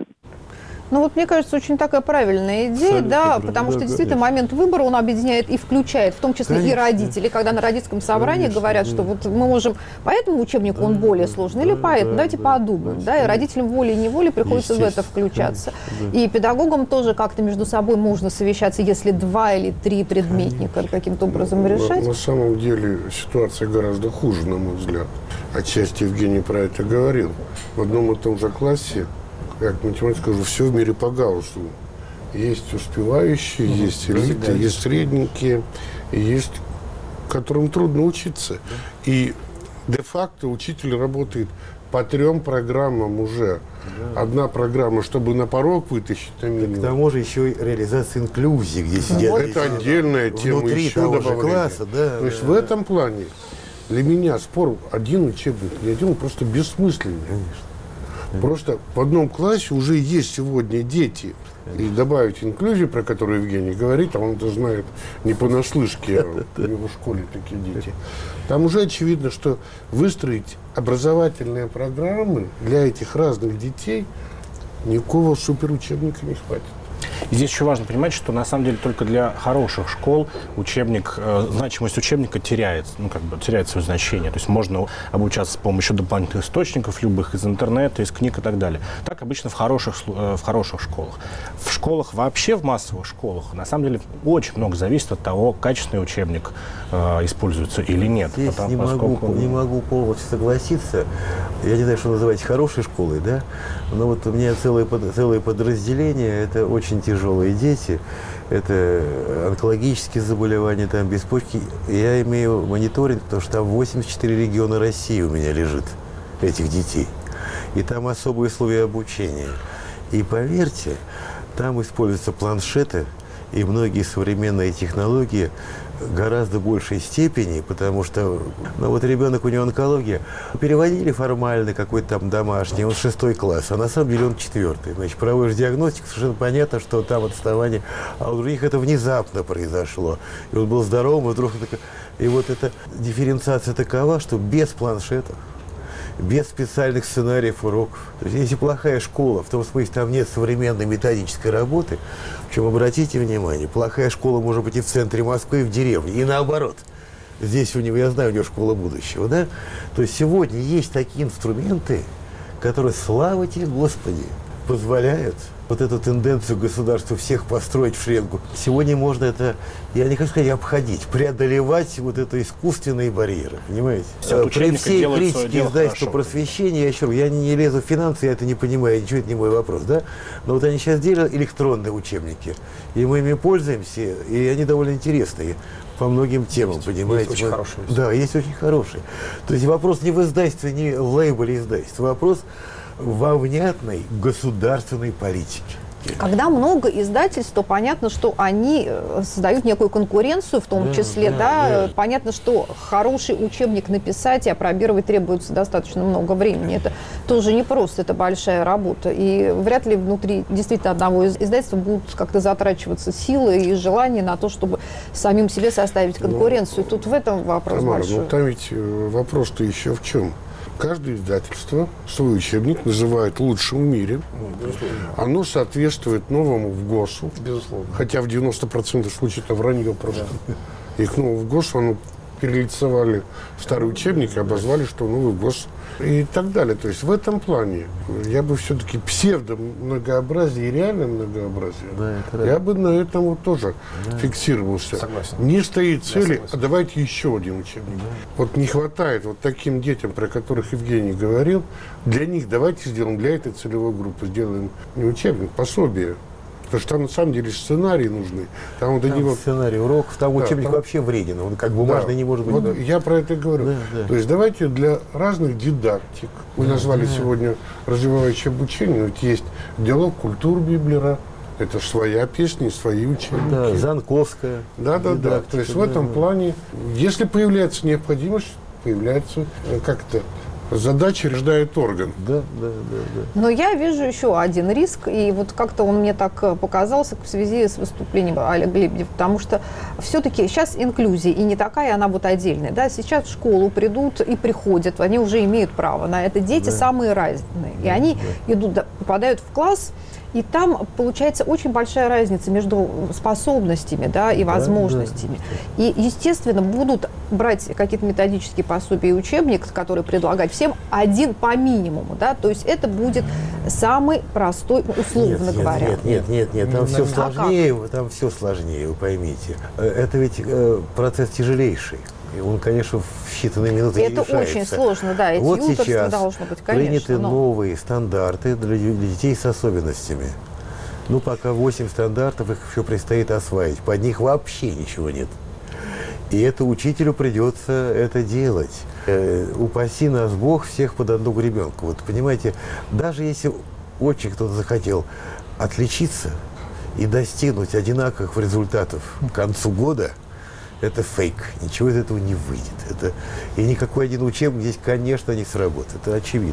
Ну вот, мне кажется, очень такая правильная идея, Абсолютно да, правильно. потому что Да, действительно конечно. момент выбора, он объединяет и включает, в том числе Конечно. и родителей, когда на родительском собрании Конечно, говорят, да. что вот мы можем по этому учебнику он Да, более да, сложный, да, или по этому, да, давайте да, подумаем, да, да, и да. родителям волей-неволей приходится в это Естественно, включаться. конечно, да. И педагогам тоже как-то между собой можно совещаться, если два или три предметника каким-то образом На, решать. на самом деле ситуация гораздо хуже, на мой взгляд. Отчасти Евгений про это говорил. В одном и том же классе, как математик скажу, все в мире по Гауссу. Есть успевающие, Угу. есть элиты, Да, есть средненькие, и есть, которым трудно учиться. Да. И де-факто учитель работает по трем программам уже. Да. Одна программа, чтобы на порог вытащить на минимум. К тому же еще и реализация инклюзии, где сидят Вот дети это отдельная тема, внутри еще того же добавление. класса, да. То есть да, в да. этом плане для меня спор один учебник, не один, он просто бессмысленный. Конечно. Просто в одном классе уже есть сегодня дети. И добавить инклюзию, про которую Евгений говорит, а он это знает не понаслышке, а у него в школе такие дети. Там уже очевидно, что выстроить образовательные программы для этих разных детей никакого суперучебника не хватит. И здесь еще важно понимать, что на самом деле только для хороших школ учебник, э, значимость учебника теряет, ну, как бы теряет свое значение. То есть можно обучаться с помощью дополнительных источников, любых из интернета, из книг и так далее. Так обычно в хороших, э, в хороших школах. В школах вообще, в массовых школах, на самом деле очень много зависит от того, качественный учебник э, используется или нет. Здесь Потому, не, могу, поскольку... не могу полностью согласиться. Я не знаю, что называть хорошей школой, да? Но вот у меня целое, под, целое подразделение, это очень тяжелые дети, это онкологические заболевания, там, без почки. Я имею мониторинг, потому что там восемьдесят четыре региона России у меня лежит, этих детей. И там особые условия обучения. И поверьте, там используются планшеты и многие современные технологии в гораздо большей степени, потому что, ну вот ребенок, у него онкология, переводили формально какой-то там домашний, он шестой класс, а на самом деле он четвертый. Значит, проводишь диагностику, совершенно понятно, что там отставание, а у них это внезапно произошло. И он был здоровым, и вдруг... И вот эта дифференциация такова, что без планшетов, без специальных сценариев уроков. То есть, если плохая школа, в том смысле, там нет современной методической работы, причем, обратите внимание, плохая школа может быть и в центре Москвы, и в деревне, и наоборот. Здесь у него, я знаю, у него школа будущего, да? То есть, сегодня есть такие инструменты, которые, слава тебе, Господи, позволяют вот эту тенденцию государства всех построить в шеренгу. Сегодня можно это, я не хочу сказать обходить, преодолевать вот это искусственные барьеры, понимаете? Все, При всей критике издательства хорошо. Просвещения, я еще раз, я не, не лезу в финансы, я это не понимаю, ничего, это не мой вопрос, да? Но вот они сейчас делают электронные учебники, и мы ими пользуемся, и они довольно интересные по многим темам, Есть, понимаете? есть очень Мы- хорошие. Да, есть очень хорошие. То есть вопрос не в издательстве, не в лейбле издательства, вопрос во внятной государственной политике. учебники. Когда много издательств, то понятно, что они создают некую конкуренцию, в том да, числе, да, да, да. понятно, что хороший учебник написать и опробировать требуется достаточно много времени. Это тоже непросто, это большая работа. И вряд ли внутри действительно одного из издательства будут как-то затрачиваться силы и желания на то, чтобы самим себе составить конкуренцию. Ну, тут в этом вопрос Тамара, большой. ну там ведь вопрос-то еще в чем? Каждое издательство свой учебник называет лучшим в мире. Ну, оно соответствует новому ВГОСу. Безусловно. Хотя в девяноста процентах случаев это вранье просто. Да. И к новому ВГОСу оно перелицевали старый учебник и обозвали, что новый ВГОС и так далее. То есть в этом плане я бы все-таки псевдо-многообразие и реальное многообразие, Да, это я бы на этом вот тоже да. фиксировался. Согласен. Не стоит цели, согласен. а давайте еще один учебник. Да. Вот не хватает вот таким детям, про которых Евгений говорил, для них давайте сделаем, для этой целевой группы сделаем не учебник, пособие. Потому что там на самом деле сценарии нужны. Там вот Там они вот сценарий уроков, там Да, учебник там- вообще вреден, он как бумажный Да. не может быть. Вот да. я про это и говорю. Да, да. То есть давайте для разных дидактик, мы назвали сегодня развивающее обучение, вот есть диалог культур Библера, это своя песня и свои учебники. Да, Занковская. Да, да, да. дидактика, То есть в да, этом да. плане, если появляется необходимость, появляется э, как-то задача рождает орган. Да, да, да, да. Но я вижу еще один риск, и вот как-то он мне так э, показался в связи с выступлением Олега Лебедева, потому что все-таки сейчас инклюзия, и не такая она вот отдельная, да, сейчас в школу придут и приходят, они уже имеют право на это, дети Да. самые разные, и они идут, да, попадают в класс, и там получается очень большая разница между способностями, да, и возможностями. И, естественно, будут брать какие-то методические пособия и учебник, который предлагать всем, один по минимуму, да, то есть это будет самый простой, условно нет, говоря. Нет, нет, нет, нет, там Не все знаю. сложнее, там все сложнее, вы поймите. Э, Это ведь э, процесс тяжелейший. И он, конечно, в считанные минуты не Это решается. очень сложно, да, эти Вот юнтерство сейчас должно быть, конечно. приняты но- новые стандарты для, для детей с особенностями. Ну, пока восемь стандартов, их еще предстоит осваивать. Под них вообще ничего нет. И это учителю придется это делать. Э, упаси нас Бог всех под одну гребенку. Вот понимаете, даже если очень кто-то захотел отличиться и достигнуть одинаковых результатов к концу года, это фейк. Ничего из этого не выйдет. Это... И никакой один учебник здесь, конечно, не сработает. Это очевидно.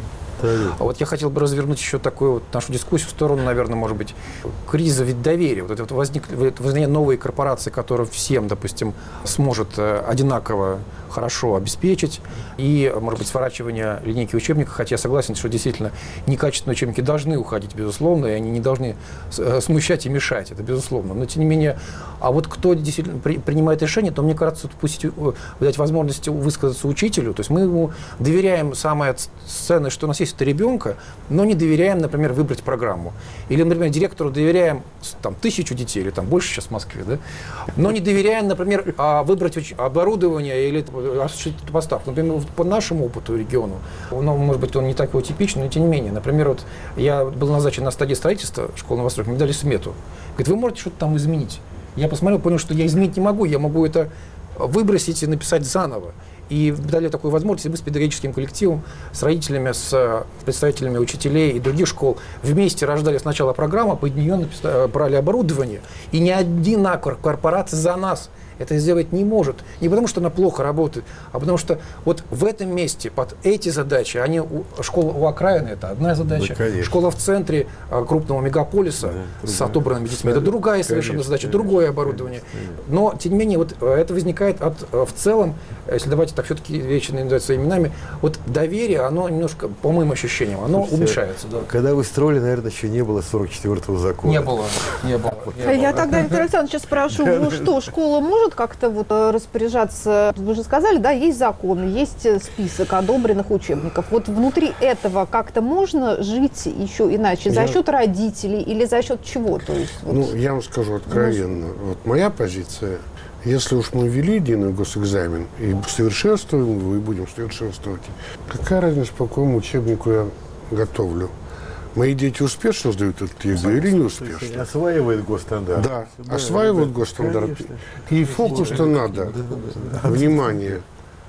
А вот я хотел бы развернуть еще такую вот нашу дискуссию в сторону, наверное, может быть, кризиса ведь доверия. Вот это вот возник, возникновение новой корпорации, которая всем, допустим, сможет э, одинаково хорошо обеспечить, и, может быть, сворачивание линейки учебников, хотя я согласен, что действительно некачественные учебники должны уходить, безусловно, и они не должны э, смущать и мешать, это безусловно. Но, тем не менее, а вот кто действительно при, принимает решение, то, мне кажется, пусть дать возможность высказаться учителю, то есть мы ему доверяем самое ценное, что у нас есть, это ребенка, но не доверяем, например, выбрать программу. Или, например, директору доверяем там, тысячу детей, или там больше сейчас в Москве, да? Но не доверяем, например, выбрать уч- оборудование или осуществить поставку. Например, по нашему опыту региону, ну, может быть, он не такой типичный, но тем не менее. Например, вот я был назначен на стадии строительства школьного стройки, мне дали смету. Говорит, вы можете что-то там изменить? Я посмотрел, понял, что я изменить не могу, я могу это выбросить и написать заново. И дали такую возможность, и мы с педагогическим коллективом, с родителями, с представителями учителей и других школ вместе рождали сначала программу, под нее написали, брали оборудование, и ни одна корпорация за нас это сделать не может. Не потому, что она плохо работает, а потому что вот в этом месте под эти задачи, они, у, школа у окраины – это одна задача, Да, школа в центре а, крупного мегаполиса Да, с другая. отобранными детьми – это другая совершенно Конечно, задача, конечно, другое оборудование. конечно. Но, тем не менее, вот это возникает от, в целом, если давайте так все-таки вещи называть своими именами, вот доверие, оно немножко, по моим ощущениям, оно Слушайте, уменьшается. Да. Когда вы строили, наверное, еще не было сорок четвёртого закона. Не было, не было. не Я было. тогда, Виктор Александрович, спрошу, ну что, школа может как-то вот э, распоряжаться? Вы же сказали, да, есть закон, есть э, список одобренных учебников. Вот внутри этого как-то можно жить еще иначе? За Я- счет родителей или за счет чего? То есть, вот, Ну, я вам скажу откровенно. Вот моя позиция, если уж мы ввели единый госэкзамен и совершенствуем его, и будем совершенствовать, какая разница, по какому учебнику я готовлю? Мои дети успешно сдают этот ЕГЭ или не успешно? Осваивает госстандарт. Да, осваивают госстандарт. конечно. И фокус-то надо. Внимание.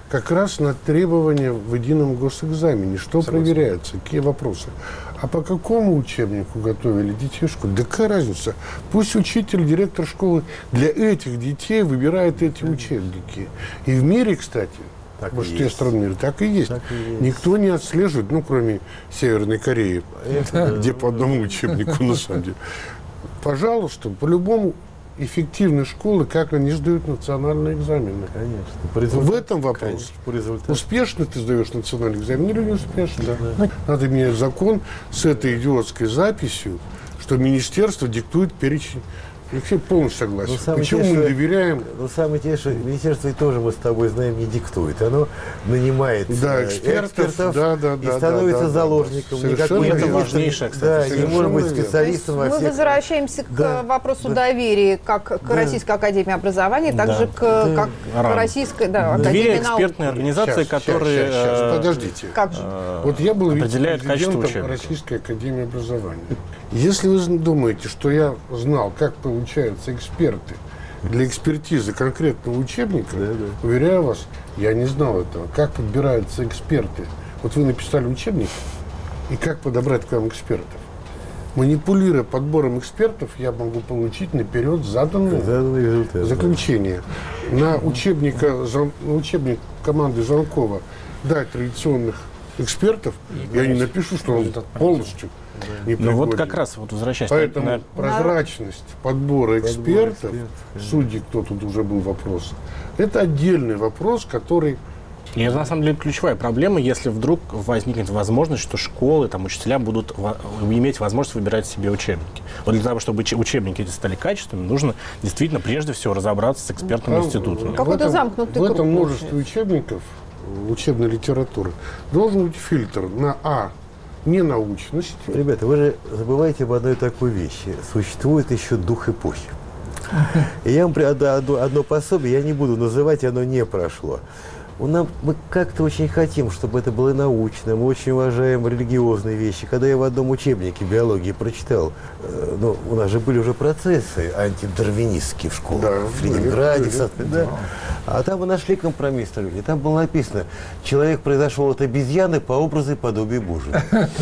как раз на требования в едином госэкзамене. Что Согласен. проверяется, какие вопросы. А по какому учебнику готовили детей в школе? Да какая разница? Пусть учитель, директор школы для этих детей выбирает эти учебники. И в мире, кстати, Так в и большинстве есть. стран мира так и есть. Так и есть. Никто не отслеживает, ну, кроме Северной Кореи, Это где по одному учебнику, на самом деле. Пожалуйста, по-любому эффективные школы, как они сдают национальные экзамены. Конечно. По В результату- этом вопрос. Конечно, по результату. Успешно ты сдаешь национальный экзамен или не успешно? Надо менять закон с этой идиотской записью, что министерство диктует перечень. Я вообще полностью согласен. Ну, самое Почему интересное, мы доверяем? Ну, самое интересное, министерство и тоже мы с тобой знаем, не диктует. Оно нанимает Да, э, экспертов, да, да, и да, становится да, да, заложником. да. Никакой Совершенно министр- верно. Важнейшее, кстати, Да, не совершенно может быть верно. специалистом во Мы всех... возвращаемся к Да, вопросу да. доверия как к Да. Российской академии образования, так Да. же к, как Рано. к Российской да, Две академии наук. экспертные организации, Щас, которые щас, щас, э, подождите. Как же? Вот я был определяют качество вице-президентом учебников. Российской академии образования. Если вы думаете, что я знал, как получаются эксперты для экспертизы конкретного учебника, Да, да. уверяю вас, я не знал этого. Как подбираются эксперты? Вот вы написали учебник, и как подобрать к вам экспертов? Манипулируя подбором экспертов, я могу получить наперед заданные Заданный результат, да. заключение. На, учебника, Зан- на учебник команды Занкова дать традиционных экспертов, я не напишу, что он полностью не Ну вот пригоден. как раз, вот возвращаясь Поэтому на- прозрачность подбора экспертов, экспертов, судьи, кто тут уже был вопрос, это отдельный вопрос, который... И это, на самом деле, ключевая проблема, если вдруг возникнет возможность, что школы, там, учителя будут во- иметь возможность выбирать себе учебники. Вот для того, чтобы уч- учебники эти стали качественными, нужно действительно прежде всего разобраться с экспертным Там, институтом. в Какой-то этом- замкнутый В круг этом множестве получается. учебников, учебной литературы, должен быть фильтр на А, ненаучность. Ребята, вы же забываете об одной такой вещи. Существует еще дух эпохи. И я вам при- одно, одно- одно пособие, я не буду называть, оно не прошло. У нас, мы как-то очень хотим, чтобы это было научно, мы очень уважаем религиозные вещи. Когда я в одном учебнике биологии прочитал, э, ну, у нас же были уже процессы антидарвинистские в школах, Да, в Ленинграде, были, в Санкт- да. А там мы нашли компромисс. И там было написано, человек произошел от обезьяны по образу и подобию Божию.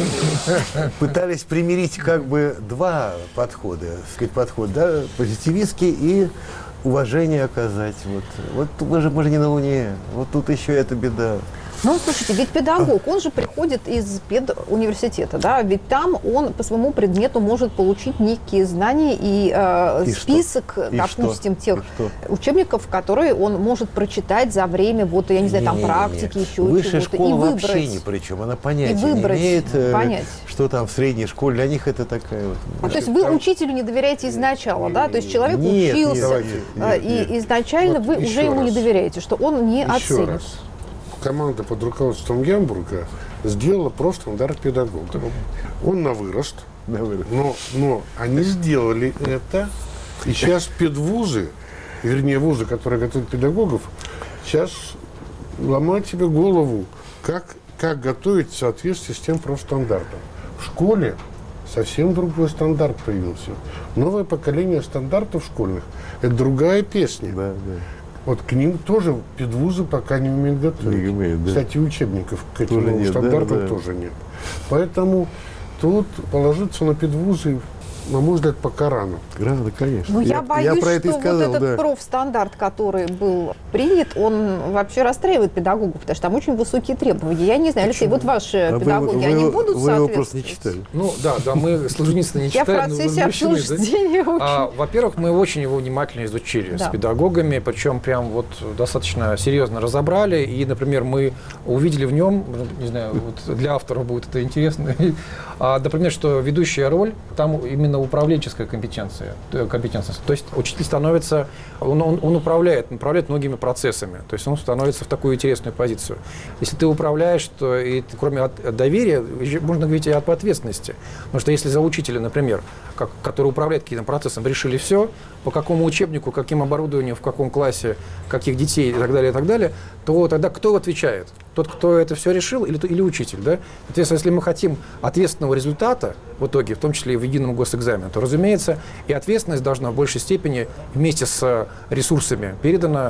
Пытались примирить как бы два подхода, так сказать, подход, да, позитивистский и уважение оказать. Вот, вот мы же, мы же не на Луне. Вот тут еще эта беда. Ну, слушайте, ведь педагог, он же приходит из педуниверситета, да, ведь там он по своему предмету может получить некие знания и, э, И список, что? И допустим, что? тех И что? учебников, которые он может прочитать за время, вот, я не знаю, там, Не-не-не. практики, еще Высшая чего-то, и школа выбрать. вообще ни при чем. Она понятия И выбрать, не имеет, э, понять. что там в средней школе. Для них это такая вот... А, то есть вы учителю не доверяете изначала, да? То есть человек Нет, нет, учился, давайте, э, нет, и нет. изначально Вот вы еще уже ему не раз. доверяете, что он не Еще оценит. раз. Команда под руководством Ямбурга сделала профстандарт педагога. Он на вырост, но, но они сделали это. И сейчас педвузы, вернее вузы, которые готовят педагогов, сейчас ломают себе голову, как, как готовить в соответствии с тем профстандартом. В школе совсем другой стандарт появился. Новое поколение стандартов школьных – это другая песня. Да, да. Вот к ним тоже педвузы пока не умеют готовить. Не умеют, да. Кстати, учебников к этим Тоже новым нет, да, стандартам да. тоже нет. Поэтому тут положиться на педвузы, на мой взгляд, пока рано. Рано, конечно. Ну, я, боюсь, про это и что сказал, вот этот да. профстандарт, который был принят, он вообще расстраивает педагогов, потому что там очень высокие требования. Я не знаю, Алексей, вот ваши А вы- педагоги, вы, они вы будут Вы его просто не соответствовать? читали. Ну да, да, мы Солженицына не Я в читаем, но процессе возмущены, да. обсуждения очень. А, во-первых, мы очень его внимательно изучили Да. с педагогами, причем прям вот достаточно серьезно разобрали. И, например, мы увидели в нем, не знаю, вот для авторов будет это интересно, а, например, что ведущая роль, там именно управленческая компетенция, э, компетентность. То есть учитель становится, он, он, он управляет, управляет многими процессами, то есть он становится в такую интересную позицию. Если ты управляешь, то и ты, кроме от, доверия, еще можно говорить и об ответственности. Потому что если за учителя, например, как, который управляет каким-то процессом, решили все, по какому учебнику, каким оборудованием, в каком классе, каких детей и так далее, и так далее, то тогда кто отвечает? Тот, кто это все решил, или, или учитель, да? Соответственно, если мы хотим ответственного результата в итоге, в том числе и в едином госэкзамене, то, разумеется, и ответственность должна в большей степени вместе с ресурсами передана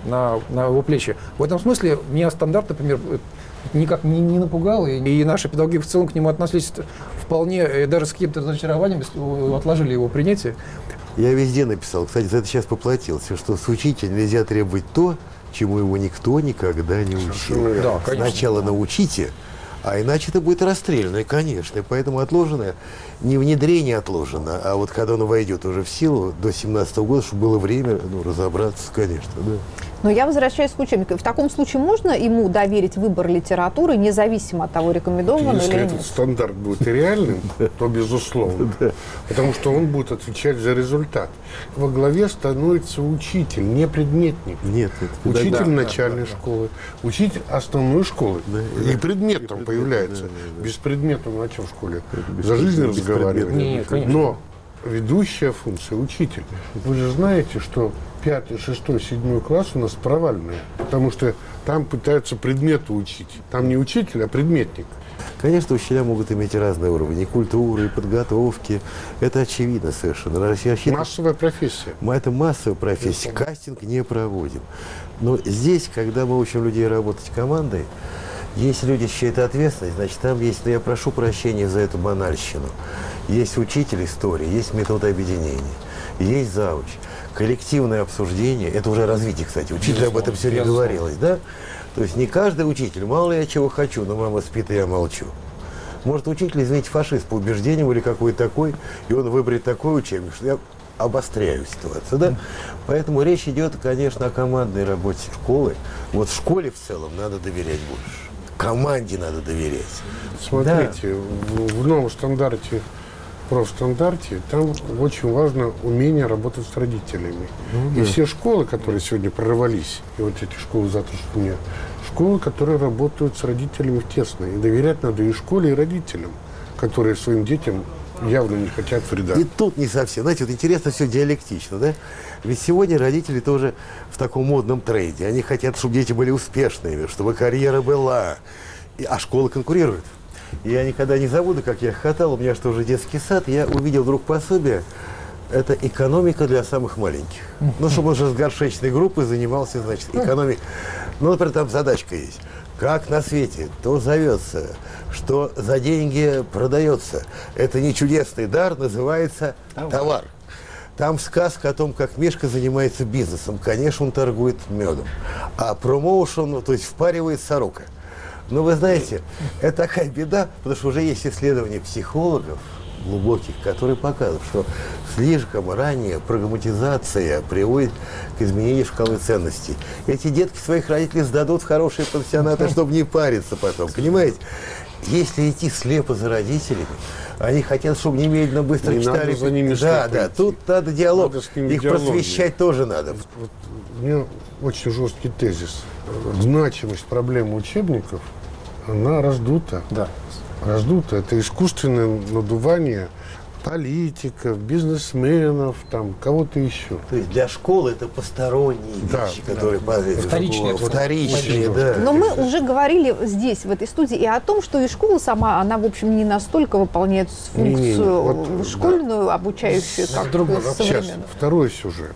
на, на его плечи. В этом смысле меня стандарт, например, никак не, не напугал, и, и наши педагоги в целом к нему относились вполне, даже с каким-то разочарованием, отложили его принятие. Я везде написал, кстати, за это сейчас поплатился, что с учителя нельзя требовать то, чему его никто никогда не учил. Да, Сначала научите, а иначе это будет расстреляно, конечно. И поэтому отложенное, не внедрение отложено, а вот когда оно войдет уже в силу до семнадцатого года, чтобы было время ну, разобраться, конечно. Да. Но я возвращаюсь к учебнику. В таком случае можно ему доверить выбор литературы, независимо от того, рекомендован Если или этот нет? стандарт будет реальным, то безусловно. Потому что он будет отвечать за результат. Во главе становится учитель, не предметник. Нет, это Учитель да, начальной да, да, школы, учитель основной школы. Да, и да. предметом И появляется. да, да, да. Без предмета мы о чем в школе? без За жизнь предмета, без разговариваем. предмета. Нет, конечно. Но ведущая функция учитель. Вы же знаете, что пятый, шестой, седьмой класс у нас провальные. Потому что там пытаются предметы учить. Там не учитель, а предметник. Конечно, учителя могут иметь разные уровни и культуры, и подготовки. Это очевидно совершенно. Я считаю, Массовая профессия. мы это массовая профессия, кастинг не проводим. Но здесь, когда мы учим людей работать командой, если люди считают ответственность, значит, там есть, ну, я прошу прощения за эту банальщину, есть учитель истории, есть метод объединения, есть завуч. Коллективное обсуждение, это уже развитие, кстати, учитель об этом сегодня говорилось, да? То есть не каждый учитель, мало ли я чего хочу, но мама спит, и я молчу. Может, учитель, извините, фашист по убеждениям или какой-то такой, и он выберет такой учебник, что я обостряю ситуацию, да? Поэтому речь идет, конечно, о командной работе школы. Вот в школе в целом надо доверять больше. Команде надо доверять. Смотрите, да. в, в новом стандарте, профстандарте, там очень важно умение работать с родителями. Ну, и да. все школы, которые сегодня прорвались, и вот эти школы завтрашнего дня, школы, которые работают с родителями тесно. И доверять надо и школе, и родителям, которые своим детям явно не хотят вреда. И тут не совсем. Знаете, вот интересно все диалектично, да? Ведь сегодня родители тоже в таком модном тренде. Они хотят, чтобы дети были успешными, чтобы карьера была. И, а школа конкурирует. И я никогда не забуду, как я хохотал. У меня что уже детский сад. Я увидел вдруг пособие. Это экономика для самых маленьких. Ну, чтобы он же с горшечной группой занимался, значит, экономикой. Ну, например, там задачка есть. Как на свете то зовется, что за деньги продается. Это не чудесный дар, называется товар. Там сказка о том, как Мишка занимается бизнесом. Конечно, он торгует медом. А промоушен, то есть впаривает сорока. Но вы знаете, это такая беда, потому что уже есть исследования психологов глубоких, которые показывают, что слишком ранняя программатизация приводит к изменению шкалы ценностей. Эти детки своих родителей сдадут в хорошие пансионаты, чтобы не париться потом. Понимаете? Если идти слепо за родителями, они хотят, чтобы немедленно быстро не читали. Надо за ними да, да, идти. Тут надо диалог. Надо Их диалог просвещать нет. тоже надо. Вот, вот, у меня очень жесткий тезис. Значимость проблемы учебников, она раздута. Да. Раздуто. Это искусственное надувание политиков, бизнесменов, там, кого-то еще. То есть для школы это посторонние да, вещи, которые да. Вторичные. Вторичные, да. Но мы уже говорили здесь, в этой студии, и о том, что и школа сама, она, в общем, не настолько выполняет функцию не, не, не. Вот, школьную, да. обучающую, как другого. современную. Сейчас, второй сюжет.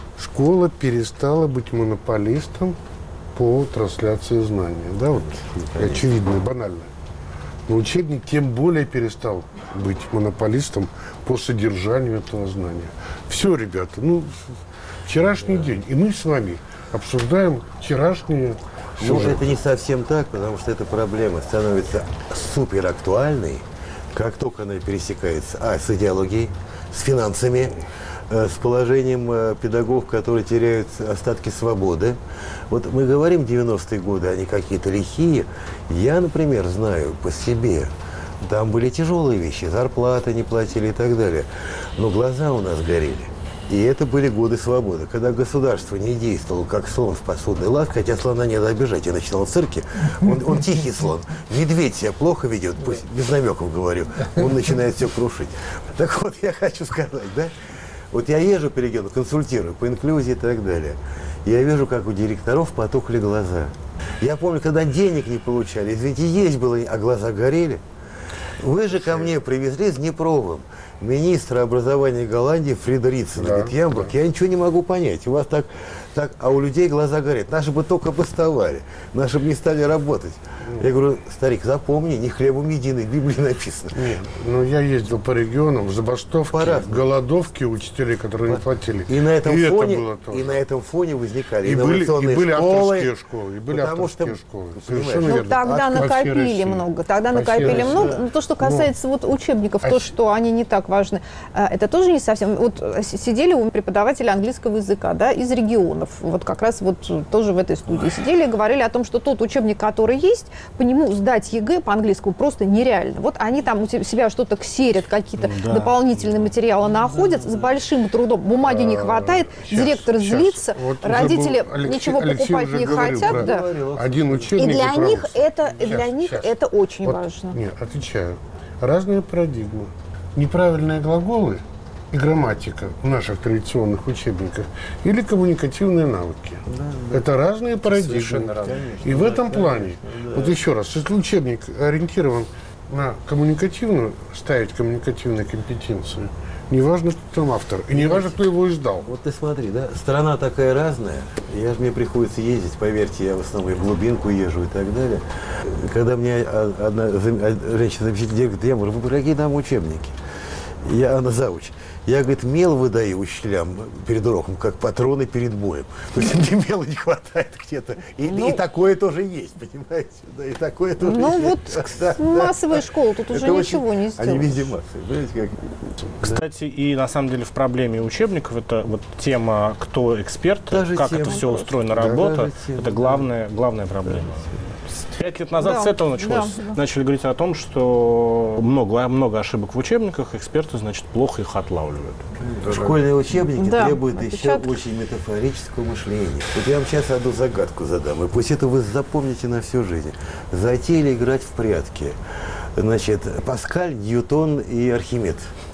Школа перестала быть монополистом по трансляции знания. Да, вот очевидно, банально. Но учебник тем более перестал быть монополистом по содержанию этого знания. Все, ребята, ну, вчерашний день. И мы с вами обсуждаем вчерашние Ну, сюжеты. это не совсем так, потому что эта проблема становится супер актуальной, как только она пересекается а, с идеологией, с финансами, с положением педагогов, которые теряют остатки свободы. Вот мы говорим девяностые годы, они какие-то лихие. Я, например, знаю по себе, там были тяжелые вещи, зарплаты не платили и так далее. Но глаза у нас горели. И это были годы свободы, когда государство не действовало как слон в посудной лавке, хотя слона не надо обижать. Я начинал в цирке, он, он тихий слон. Медведь себя плохо ведет, пусть без намеков говорю, он начинает все крушить. Так вот, я хочу сказать, да, вот я езжу по региону, консультирую по инклюзии и так далее. Я вижу, как у директоров потухли глаза. Я помню, когда денег не получали, извините, есть было, а глаза горели. Вы же ко мне привезли с Днепровым министра образования Голландии Фридериксена. Да, Говорит, Ямбург, да. я ничего не могу понять. У вас так, так, а у людей глаза горят. Наши бы только бастовали, наши бы не стали работать. Я говорю, старик, запомни, не хлебом единый, в Библии написано. Нет, ну я ездил по регионам, забастовки, По-разному. голодовки учителей, которые не платили. И на этом и фоне, это было тоже. и на этом фоне возникали И были, и инновационные были школы. авторские школы, и были потому авторские что, школы. понимаешь, Совершенно ну, верно. Тогда От- по всей накопили России. много. Тогда По всей накопили России. много. Но то, что касается вот учебников, а то, с- что они не так важны, а, это тоже не совсем. Вот с- сидели у преподавателя английского языка, да, из регионов. Вот как раз вот тоже в этой студии сидели и говорили о том, что тот учебник, который есть, по нему сдать ЕГЭ по-английскому просто нереально. Вот они там у себя что-то ксерят, какие-то Да. дополнительные материалы находят с большим трудом. Бумаги не хватает, Щас, директор щас. злится, Вот уже родители был Алексей- ничего Алексей покупать уже не говорил хотят. про Да. Один учебник И для про них русский. это, и Щас, для них щас. это очень Вот, важно. Нет, отвечаю. Разные парадигмы. Неправильные глаголы и грамматика в наших традиционных учебниках или коммуникативные навыки. Это разные парадигмы. Совершенно разные. И в этом плане, вот еще раз, если учебник ориентирован на коммуникативную, ставить коммуникативные компетенции, неважно, кто там автор, и неважно, кто его издал. Вот ты смотри, да, страна такая разная. Я же мне приходится ездить, поверьте, я в основном и в глубинку езжу и так далее. Когда мне одна женщина замечательная говорит, я говорю, вы какие нам учебники? Я, она зауч. Я, говорит, мел выдаю учителям перед уроком, как патроны перед боем. То есть мне мела не хватает где-то. И, Ну, и такое тоже есть, понимаете? Да, и такое тоже Ну есть. вот Да, да. массовые школы, тут уже Это очень- ничего не Они везде сделаешь. массовые, знаете, как... Кстати, и на самом деле в проблеме учебников это вот тема, кто эксперт, Та же как тема. это все устроена Да, работа, та же тема, это да. главная, главная проблема. Пять лет назад Да, с этого началось. да, да. Начали говорить о том, что много, много ошибок в учебниках, эксперты, значит, плохо их отлавливают. Школьные учебники Да, требуют еще отпечаток. очень метафорического мышления. Вот я вам сейчас одну загадку задам, и пусть это вы запомните на всю жизнь. Затеяли играть в прятки. Значит, Паскаль, Ньютон и Архимед.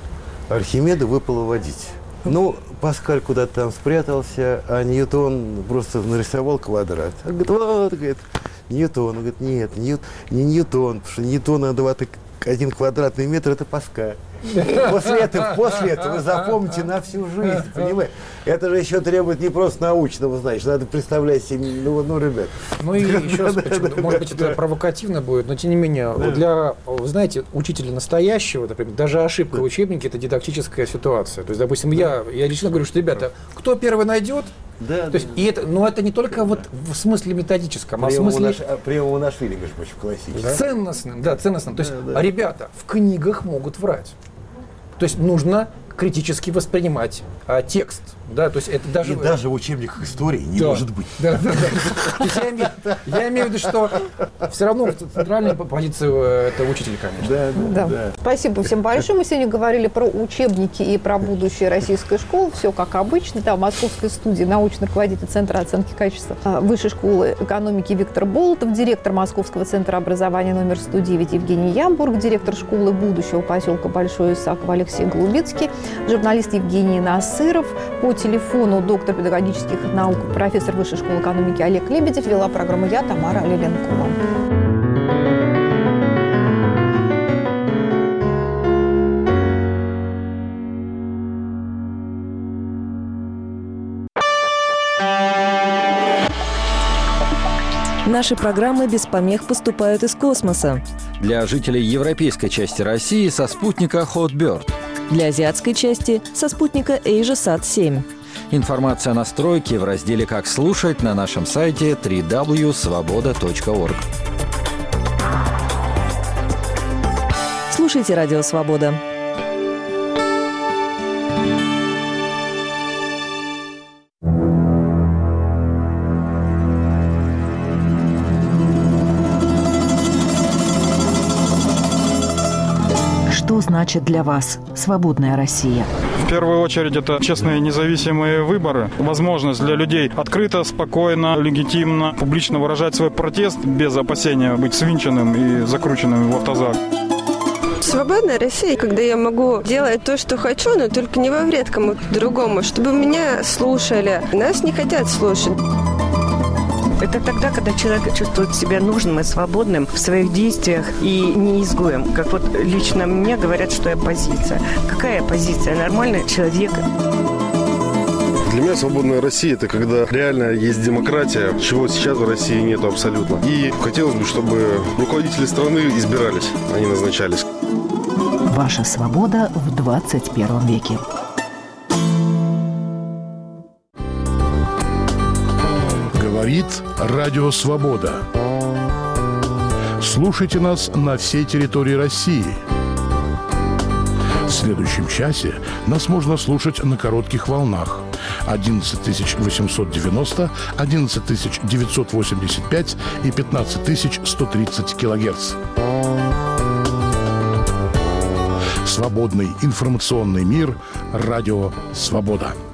Архимеду выпало водить. Ну, Паскаль куда-то там спрятался, а Ньютон просто нарисовал квадрат. Он говорит, вот, говорит, Ньютон. Он говорит, нет, Нью- не Ньютон, потому что Ньютона на двадцать один квадратный метр – это Паскаль. После этого, после этого вы запомните на всю жизнь, понимаете? Это же еще требует не просто научного знания, надо представлять себе, ну, ну ребят. Ну и еще раз, почему- может быть, это провокативно будет, но тем не менее, вот для, вы знаете, учителя настоящего, например, даже ошибка в учебнике – это дидактическая ситуация. То есть, допустим, я, я лично говорю, что, ребята, кто первый найдет, Да, то есть, и это, но это не только вот в смысле методическом, а в прием у смысле наш- а, прием у Нашвили, между прочим, классический. ценностным, да, ценностным. То есть, Да, да. ребята в книгах могут врать. То есть нужно критически воспринимать а, текст, да, то есть это даже... И даже в учебниках истории не Да. может быть. Да, да, да. То есть я, имею, я имею в виду, что все равно центральная позиция э, это учитель, конечно. Да, да, Да. да. Спасибо всем большое. Мы сегодня говорили про учебники и про будущее российской школы. Все как обычно. Да, в московской студии научный руководитель Центра оценки качества а, Высшей школы экономики Виктор Болотов, директор Московского центра образования номер сто девять Евгений Ямбург, директор школы будущего поселка Большой Исаково Алексей Голубецкий, журналист Евгений Насыров. По телефону доктор педагогических наук, профессор Высшей школы экономики Олег Лебедев. Вела программу я, Тамара Лиленкова. Наши программы без помех поступают из космоса. Для жителей европейской части России со спутника Hotbird. Для азиатской части со спутника AsiaSat семь. Информация о настройке в разделе «Как слушать» на нашем сайте дабл ю дабл ю дабл ю точка свобода точка орг. Слушайте Радио Свобода. Что значит для вас свободная Россия? В первую очередь это честные независимые выборы, возможность для людей открыто, спокойно, легитимно, публично выражать свой протест без опасения быть свинченным и закрученным в автозак. Свободная Россия, когда я могу делать то, что хочу, но только не во вред кому-то другому, чтобы меня слушали. Нас не хотят слушать. Это тогда, когда человек чувствует себя нужным и свободным в своих действиях и не изгоем. Как вот лично мне говорят, что я оппозиция. Какая оппозиция? Нормальный человек. Для меня свободная Россия – это когда реально есть демократия, чего сейчас в России нету абсолютно. И хотелось бы, чтобы руководители страны избирались, а не назначались. Ваша свобода в двадцать первом веке. Говорит Радио Свобода. Слушайте нас на всей территории России. В следующем часе нас можно слушать на коротких волнах одиннадцать тысяч восемьсот девяносто, одиннадцать тысяч девятьсот восемьдесят пять и пятнадцать тысяч сто тридцать килогерц. Свободный информационный мир. Радио Свобода.